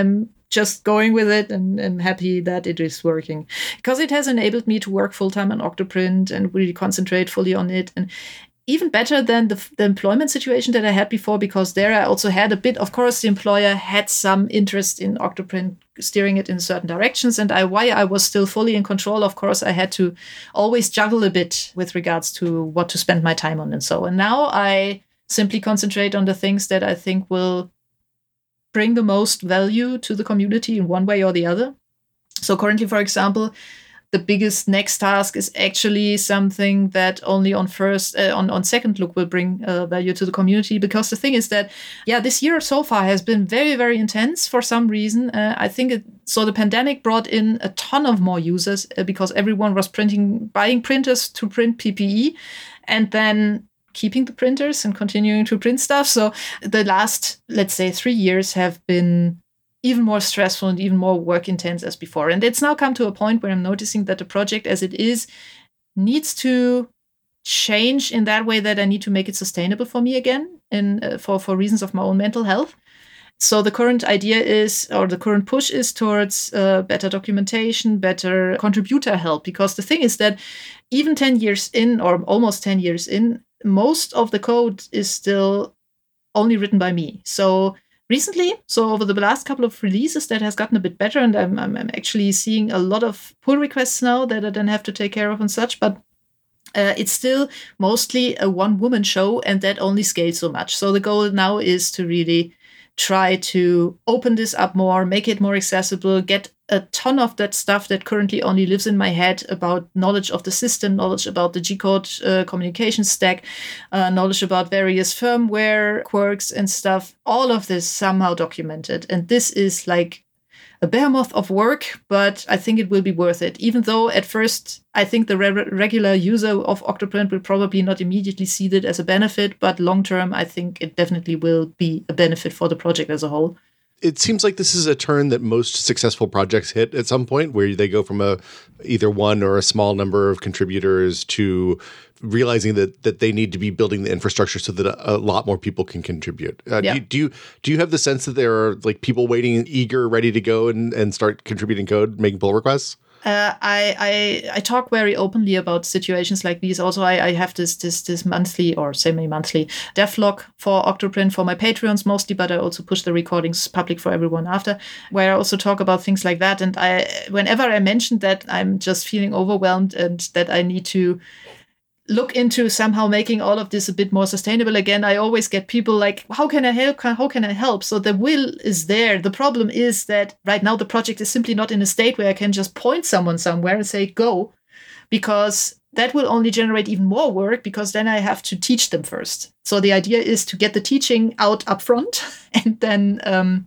just going with it and, and happy that it is working. Because it has enabled me to work full-time on Octoprint and really concentrate fully on it. And even better than the, the employment situation that I had before, because there I also had a bit, of course, the employer had some interest in Octoprint, steering it in certain directions. And I, why I was still fully in control, of course, I had to always juggle a bit with regards to what to spend my time on and so. And now I simply concentrate on the things that I think will bring the most value to the community in one way or the other. So currently, for example, the biggest next task is actually something that only on first, uh, on, on second look will bring uh, value to the community. Because the thing is that, yeah, this year so far has been very, very intense for some reason. Uh, I think it, so the pandemic brought in a ton of more users uh, because everyone was printing, buying printers to print P P E and then keeping the printers and continuing to print stuff. So the last, let's say, three years have been even more stressful and even more work intense as before. And it's now come to a point where I'm noticing that the project as it is needs to change in that way that I need to make it sustainable for me again and uh, for, for reasons of my own mental health. So the current idea is, or the current push is towards uh, better documentation, better contributor help. Because the thing is that even ten years in, or almost ten years in, most of the code is still only written by me. So recently, so over the last couple of releases, that has gotten a bit better, and I'm, I'm, I'm actually seeing a lot of pull requests now that I then have to take care of and such, but uh, it's still mostly a one-woman show, and that only scales so much. So the goal now is to really try to open this up more, make it more accessible, get a ton of that stuff that currently only lives in my head about knowledge of the system, knowledge about the G-code uh, communication stack, uh, knowledge about various firmware quirks and stuff, all of this somehow documented. And this is like a behemoth of work, but I think it will be worth it. Even though at first, I think the re- regular user of Octoprint will probably not immediately see that as a benefit, but long-term, I think it definitely will be a benefit for the project as a whole. It seems like this is a turn that most successful projects hit at some point, where they go from a either one or a small number of contributors to realizing that that they need to be building the infrastructure so that a, a lot more people can contribute. Uh, yeah. do, do you do you have the sense that there are like people waiting, eager, ready to go and, and start contributing code, making pull requests? Uh, I, I I talk very openly about situations like these. Also, I, I have this this this monthly or semi-monthly devlog for Octoprint for my Patreons mostly, but I also push the recordings public for everyone after, where I also talk about things like that. And I, whenever I mention that, I'm just feeling overwhelmed and that I need to look into somehow making all of this a bit more sustainable again, I always get people like, how can I help? How can I help? So the will is there. The problem is that right now the project is simply not in a state where I can just point someone somewhere and say, go, because that will only generate even more work, because then I have to teach them first. So the idea is to get the teaching out up front and then um,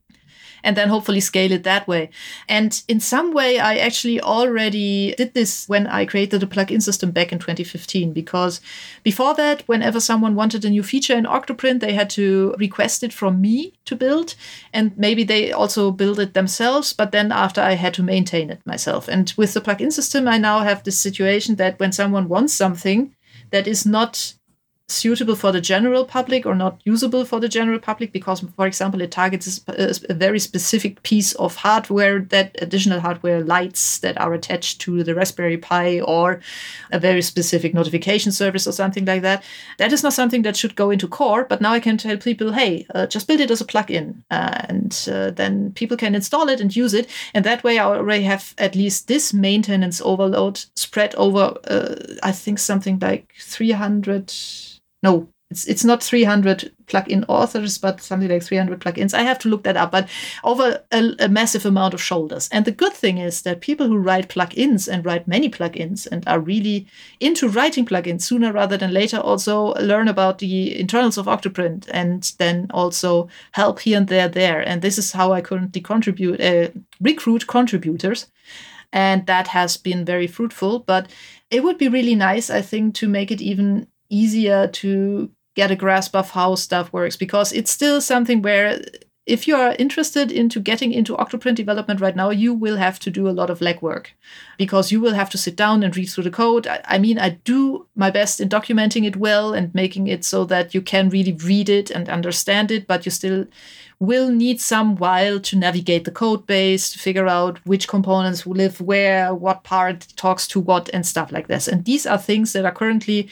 and then hopefully scale it that way. And in some way, I actually already did this when I created the plugin system back in twenty fifteen, because before that, whenever someone wanted a new feature in Octoprint, they had to request it from me to build, and maybe they also build it themselves, but then after I had to maintain it myself. And with the plugin system, I now have this situation that when someone wants something that is not suitable for the general public or not usable for the general public, because, for example, it targets a, a very specific piece of hardware, that additional hardware lights that are attached to the Raspberry Pi, or a very specific notification service or something like that. That is not something that should go into core, but now I can tell people, hey, uh, just build it as a plugin, uh, and uh, then people can install it and use it. And that way I already have at least this maintenance overload spread over, uh, I think, something like three hundred... No, it's it's not three hundred plugin authors, but something like three hundred plugins. I have to look that up, but over a, a massive amount of shoulders. And the good thing is that people who write plugins and write many plugins and are really into writing plugins sooner rather than later also learn about the internals of Octoprint and then also help here and there there. And this is how I currently contribute, uh, recruit contributors. And that has been very fruitful. But it would be really nice, I think, to make it even easier to get a grasp of how stuff works, because it's still something where if you are interested into getting into Octoprint development right now, you will have to do a lot of legwork because you will have to sit down and read through the code. I, I mean, I do my best in documenting it well and making it so that you can really read it and understand it, but you still will need some while to navigate the code base, to figure out which components live where, what part talks to what, and stuff like this. And these are things that are currently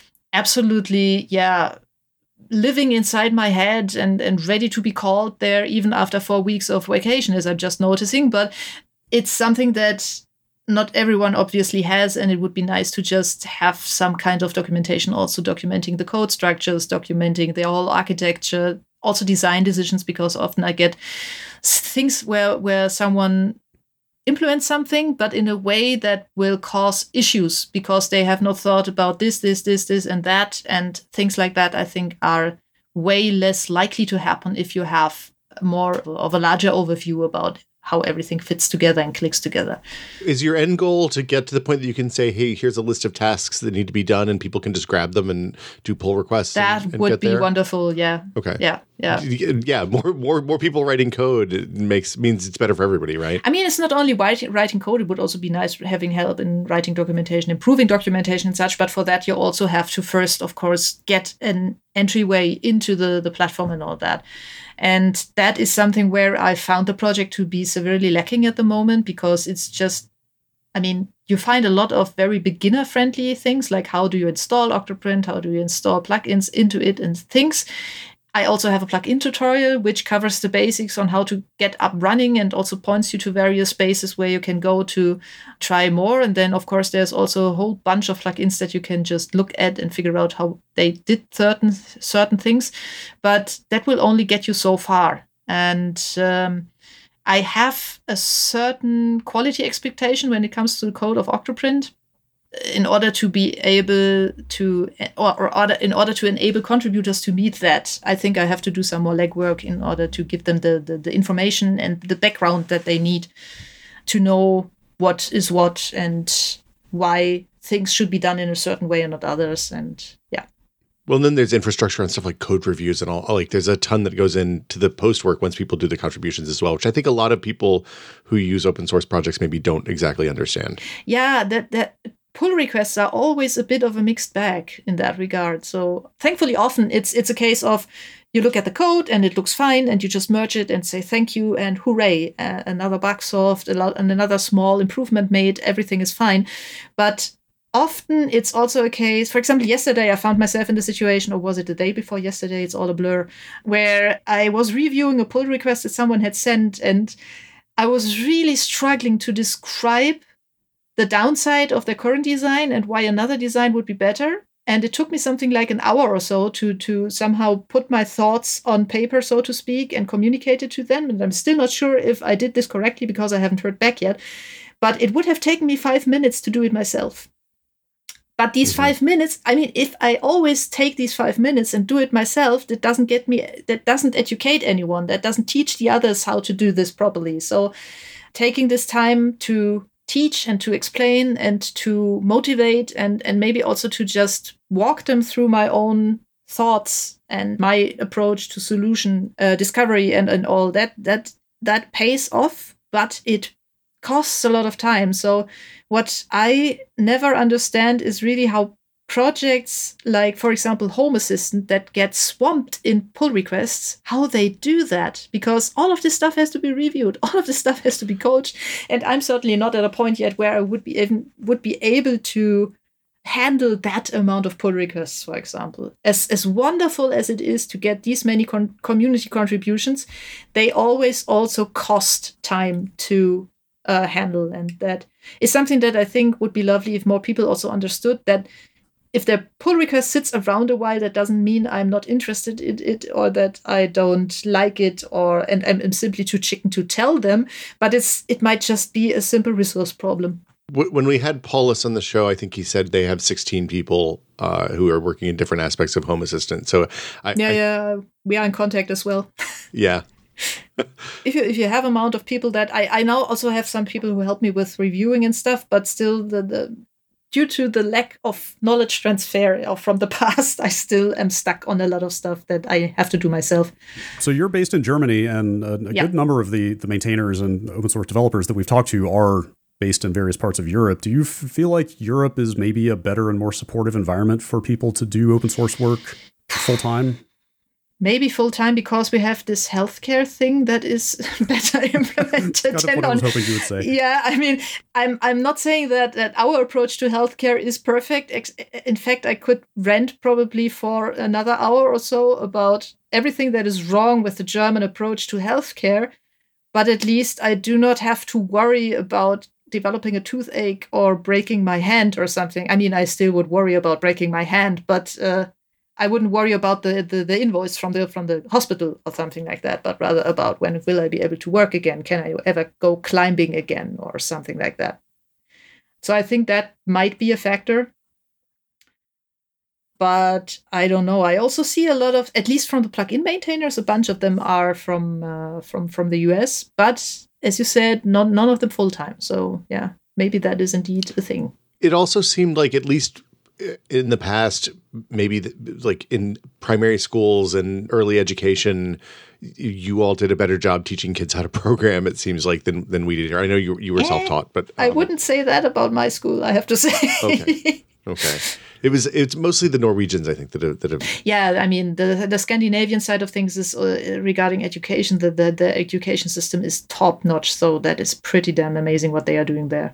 absolutely, yeah, living inside my head and, and ready to be called there even after four weeks of vacation, as I'm just noticing. But it's something that not everyone obviously has, and it would be nice to just have some kind of documentation also documenting the code structures, documenting the whole architecture, also design decisions, because often I get things where where someone implements something, but in a way that will cause issues because they have not thought about this, this, this, this, and that. And things like that, I think, are way less likely to happen if you have more of a larger overview about how everything fits together and clicks together. Is your end goal to get to the point that you can say, hey, here's a list of tasks that need to be done and people can just grab them and do pull requests? That and, and would be there? wonderful. Yeah. Okay. Yeah. Yeah. Yeah. More, more, more people writing code it makes means it's better for everybody, right? I mean, it's not only writing, writing code. It would also be nice having help in writing documentation, improving documentation and such. But for that, you also have to first, of course, get an entryway into the, the platform and all that. And that is something where I found the project to be severely lacking at the moment, because it's just, I mean, you find a lot of very beginner-friendly things, like how do you install Octoprint, how do you install plugins into it and things. I also have a plugin tutorial which covers the basics on how to get up running and also points you to various spaces where you can go to try more. And then, of course, there's also a whole bunch of plugins that you can just look at and figure out how they did certain certain things. But that will only get you so far. And um, I have a certain quality expectation when it comes to the code of Octoprint. In order to be able to, or, or order, in order to enable contributors to meet that, I think I have to do some more legwork in order to give them the, the, the information and the background that they need to know what is what and why things should be done in a certain way and not others. And yeah. Well, then there's infrastructure and stuff like code reviews and all. Like there's a ton that goes into the post work once people do the contributions as well, which I think a lot of people who use open source projects maybe don't exactly understand. Yeah, that that. Pull requests are always a bit of a mixed bag in that regard. So thankfully, often it's it's a case of you look at the code and it looks fine and you just merge it and say thank you and hooray, uh, another bug solved, and another small improvement made, everything is fine. But often it's also a case, for example, yesterday I found myself in the situation, or was it the day before yesterday, it's all a blur, where I was reviewing a pull request that someone had sent and I was really struggling to describe the downside of the current design and why another design would be better. And it took me something like an hour or so to, to somehow put my thoughts on paper, so to speak, and communicate it to them. And I'm still not sure if I did this correctly because I haven't heard back yet. But it would have taken me five minutes to do it myself. But these mm-hmm. five minutes, I mean, if I always take these five minutes and do it myself, that doesn't get me, that doesn't educate anyone, that doesn't teach the others how to do this properly. So taking this time to teach and to explain and to motivate and, and maybe also to just walk them through my own thoughts and my approach to solution uh, discovery and, and all that, that, that pays off, but it costs a lot of time. So what I never understand is really how projects like, for example, Home Assistant that get swamped in pull requests, how they do that, because all of this stuff has to be reviewed, all of this stuff has to be coached, and I'm certainly not at a point yet where I would be even would be able to handle that amount of pull requests, for example. As as wonderful as it is to get these many con- community contributions, they always also cost time to uh, handle, and that is something that I think would be lovely if more people also understood, that if their pull request sits around a while, that doesn't mean I'm not interested in it or that I don't like it or and I'm simply too chicken to tell them. But it's it might just be a simple resource problem. When we had Paulus on the show, I think he said they have sixteen people uh, who are working in different aspects of Home Assistant. So I, yeah, I, yeah, we are in contact as well. Yeah. if you if you have amount of people that I, I now also have some people who help me with reviewing and stuff, but still the, the due to the lack of knowledge transfer from the past, I still am stuck on a lot of stuff that I have to do myself. So you're based in Germany, and a, a yeah. good number of the, the maintainers and open source developers that we've talked to are based in various parts of Europe. Do you f- feel like Europe is maybe a better and more supportive environment for people to do open source work full time? Maybe full time because we have this healthcare thing that is better implemented. That's kind of what I was hoping you would say. Yeah, I mean, I'm I'm not saying that, that our approach to healthcare is perfect. In fact, I could rant probably for another hour or so about everything that is wrong with the German approach to healthcare. But at least I do not have to worry about developing a toothache or breaking my hand or something. I mean, I still would worry about breaking my hand, but uh, I wouldn't worry about the, the, the invoice from the from the hospital or something like that, but rather about when will I be able to work again? Can I ever go climbing again or something like that? So I think that might be a factor. But I don't know. I also see a lot of, at least from the plugin maintainers, a bunch of them are from uh, from from the U S. But as you said, not, none of them full time. So yeah, maybe that is indeed a thing. It also seemed like, at least in the past, maybe the, like in primary schools and early education, you all did a better job teaching kids how to program, it seems like, than than we did here. I know you you were eh, self-taught, but um, I wouldn't say that about my school, I have to say. Okay. Okay. It was it's mostly the Norwegians, I think, that have, that have Yeah, I mean, the the Scandinavian side of things is uh, regarding education. The, the the education system is top notch, so that is pretty damn amazing what they are doing there.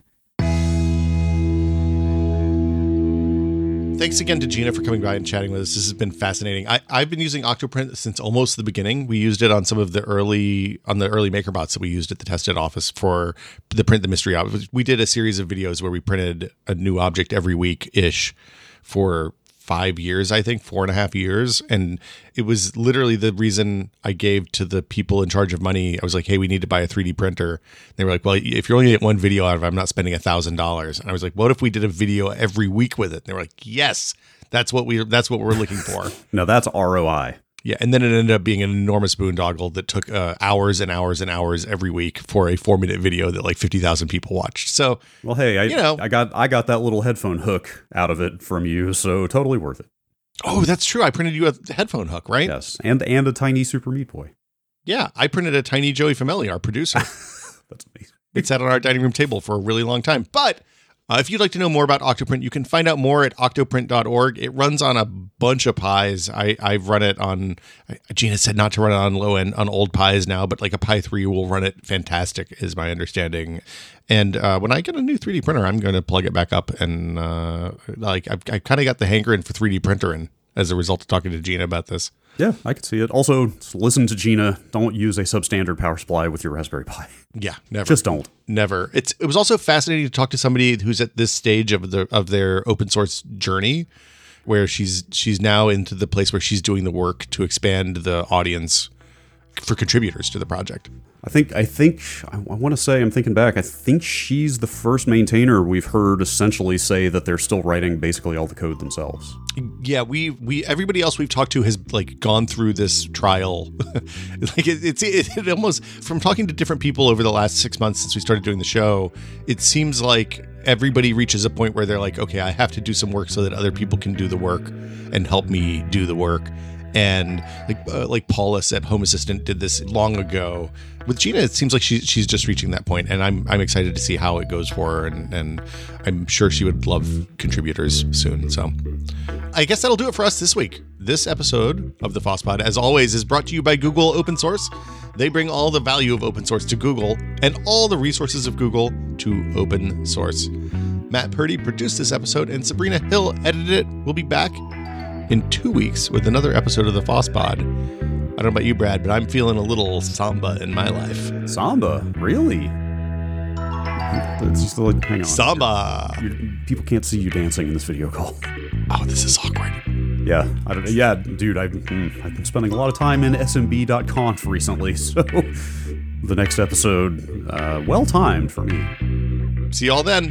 Thanks again to Gina for coming by and chatting with us. This has been fascinating. I, I've been using Octoprint since almost the beginning. We used it on some of the early on the early MakerBots that we used at the tested office for the Print the Mystery object. We did a series of videos where we printed a new object every week ish for five years, I think, four and a half years. And it was literally the reason I gave to the people in charge of money. I was like, hey, we need to buy a three D printer. They were like, well, if you're only getting one video out of it, I'm not spending a thousand dollars. And I was like, what if we did a video every week with it? And they were like, yes, that's what we, that's what we're looking for. No, that's R O I. Yeah. And then it ended up being an enormous boondoggle that took uh, hours and hours and hours every week for a four minute video that like fifty thousand people watched. So, well, hey, I, you know, I got, I got that little headphone hook out of it from you. So totally worth it. Oh, that's true. I printed you a headphone hook, right? Yes. And, and a tiny Super Meat Boy. Yeah. I printed a tiny Joey Famelli, our producer. That's amazing. It sat on our dining room table for a really long time. But uh, if you'd like to know more about Octoprint, you can find out more at octoprint dot org. It runs on a bunch of Pis. I, I've run it on, Gina said not to run it on low end, on old Pis now, but like a Pi three will run it fantastic, is my understanding. And uh, when I get a new three D printer, I'm going to plug it back up. And uh, like I've, I've kind of got the hankering for three D printer as a result of talking to Gina about this. Yeah, I can see it. Also, listen to Gina. Don't use a substandard power supply with your Raspberry Pi. Yeah, never. Just don't. Never. It's it was also fascinating to talk to somebody who's at this stage of the of their open source journey, where she's she's now into the place where she's doing the work to expand the audience for contributors to the project. I think I think I, I want to say I'm thinking back. I think she's the first maintainer we've heard essentially say that they're still writing basically all the code themselves. Yeah, we we everybody else we've talked to has like gone through this trial. Like it, it's it, it almost, from talking to different people over the last six months since we started doing the show, it seems like everybody reaches a point where they're like, okay, I have to do some work so that other people can do the work and help me do the work. And like uh, like Paulus at Home Assistant did this long ago. With Gina, it seems like she, she's just reaching that point, and I'm I'm excited to see how it goes for her, and, and I'm sure she would love contributors soon. So I guess that'll do it for us this week. This episode of the FOSSPod, as always, is brought to you by Google Open Source. They bring all the value of open source to Google and all the resources of Google to open source. Matt Purdy produced this episode, and Sabrina Hill edited it. We'll be back in two weeks with another episode of the FOSSPod. I don't know about you, Brad, but I'm feeling a little samba in my life. Samba? Really? It's just like, hang on. Samba! You're, people can't see you dancing in this video call. Oh, this is awkward. Yeah, I don't, yeah, dude, I've, mm, I've been spending a lot of time in S M B dot conf recently, so the next episode, uh, well-timed for me. See y'all then.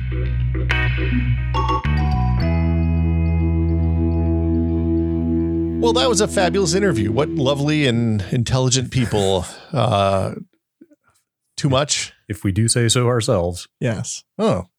Well, that was a fabulous interview. What lovely and intelligent people. Uh, too much? If we do say so ourselves. Yes. Oh,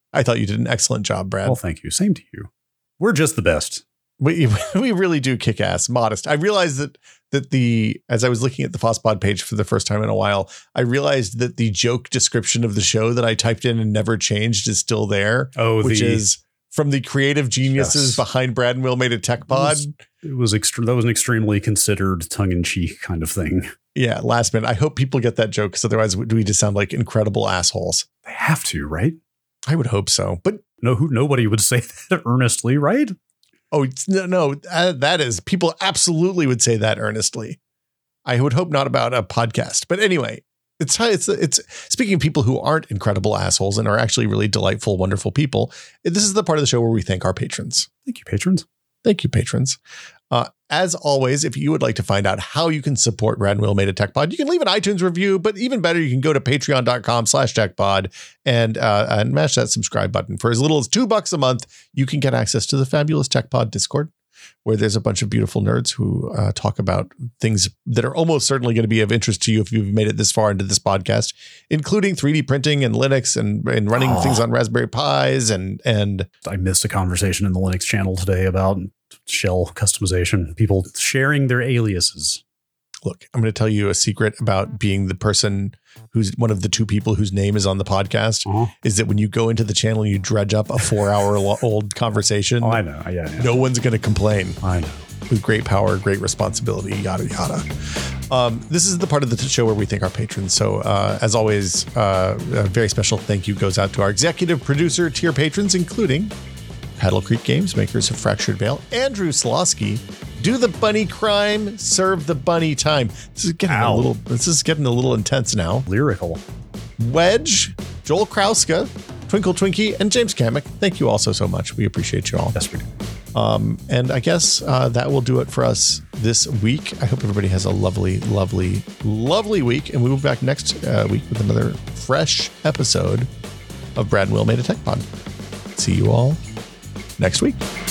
I thought you did an excellent job, Brad. Well, thank you. Same to you. We're just the best. We we really do kick ass. Modest. I realized that that the as I was looking at the FOSSPod page for the first time in a while, I realized that the joke description of the show that I typed in and never changed is still there. Oh, which the, is from the creative geniuses yes. behind Brad and Will Made a Tech Pod. It was, it was extre- that was an extremely considered tongue in cheek kind of thing. Yeah, last minute. I hope people get that joke because otherwise we just sound like incredible assholes. They have to, right? I would hope so, but no, who nobody would say that earnestly, right? Oh, it's, no, no, uh, that is people absolutely would say that earnestly. I would hope not about a podcast. But anyway, it's it's it's speaking of people who aren't incredible assholes and are actually really delightful, wonderful people. This is the part of the show where we thank our patrons. Thank you, patrons. Thank you, patrons. Uh, as always, if you would like to find out how you can support Brad and Will Made a Tech Pod, you can leave an iTunes review, but even better, you can go to patreon.com slash techpod and, uh, and mash that subscribe button. For as little as two bucks a month, you can get access to the fabulous Tech Pod Discord, where there's a bunch of beautiful nerds who uh, talk about things that are almost certainly going to be of interest to you if you've made it this far into this podcast, including three D printing and Linux and, and running oh. things on Raspberry Pis. And, and I missed a conversation in the Linux channel today about shell customization, people sharing their aliases. Look, I'm going to tell you a secret about being the person who's one of the two people whose name is on the podcast uh-huh. is that when you go into the channel and you dredge up a four hour old conversation, oh, I know. Yeah, yeah. No one's going to complain. I know. With great power, great responsibility, yada, yada. Um, this is the part of the show where we thank our patrons. So uh, as always, uh, a very special thank you goes out to our executive producer tier patrons, including Paddle Creek Games, makers of Fractured Veil, Andrew Slosky, Do the Bunny Crime, Serve the Bunny Time. This is getting Ow. a little. This is getting a little intense now. Lyrical. Wedge, Joel Krauska, Twinkle Twinkie, and James Kamek. Thank you all so so much. We appreciate you all. Yes, we do. Um, and I guess uh, that will do it for us this week. I hope everybody has a lovely, lovely, lovely week, and we will be back next uh, week with another fresh episode of Brad and Will Made a Tech Pod. See you all next week.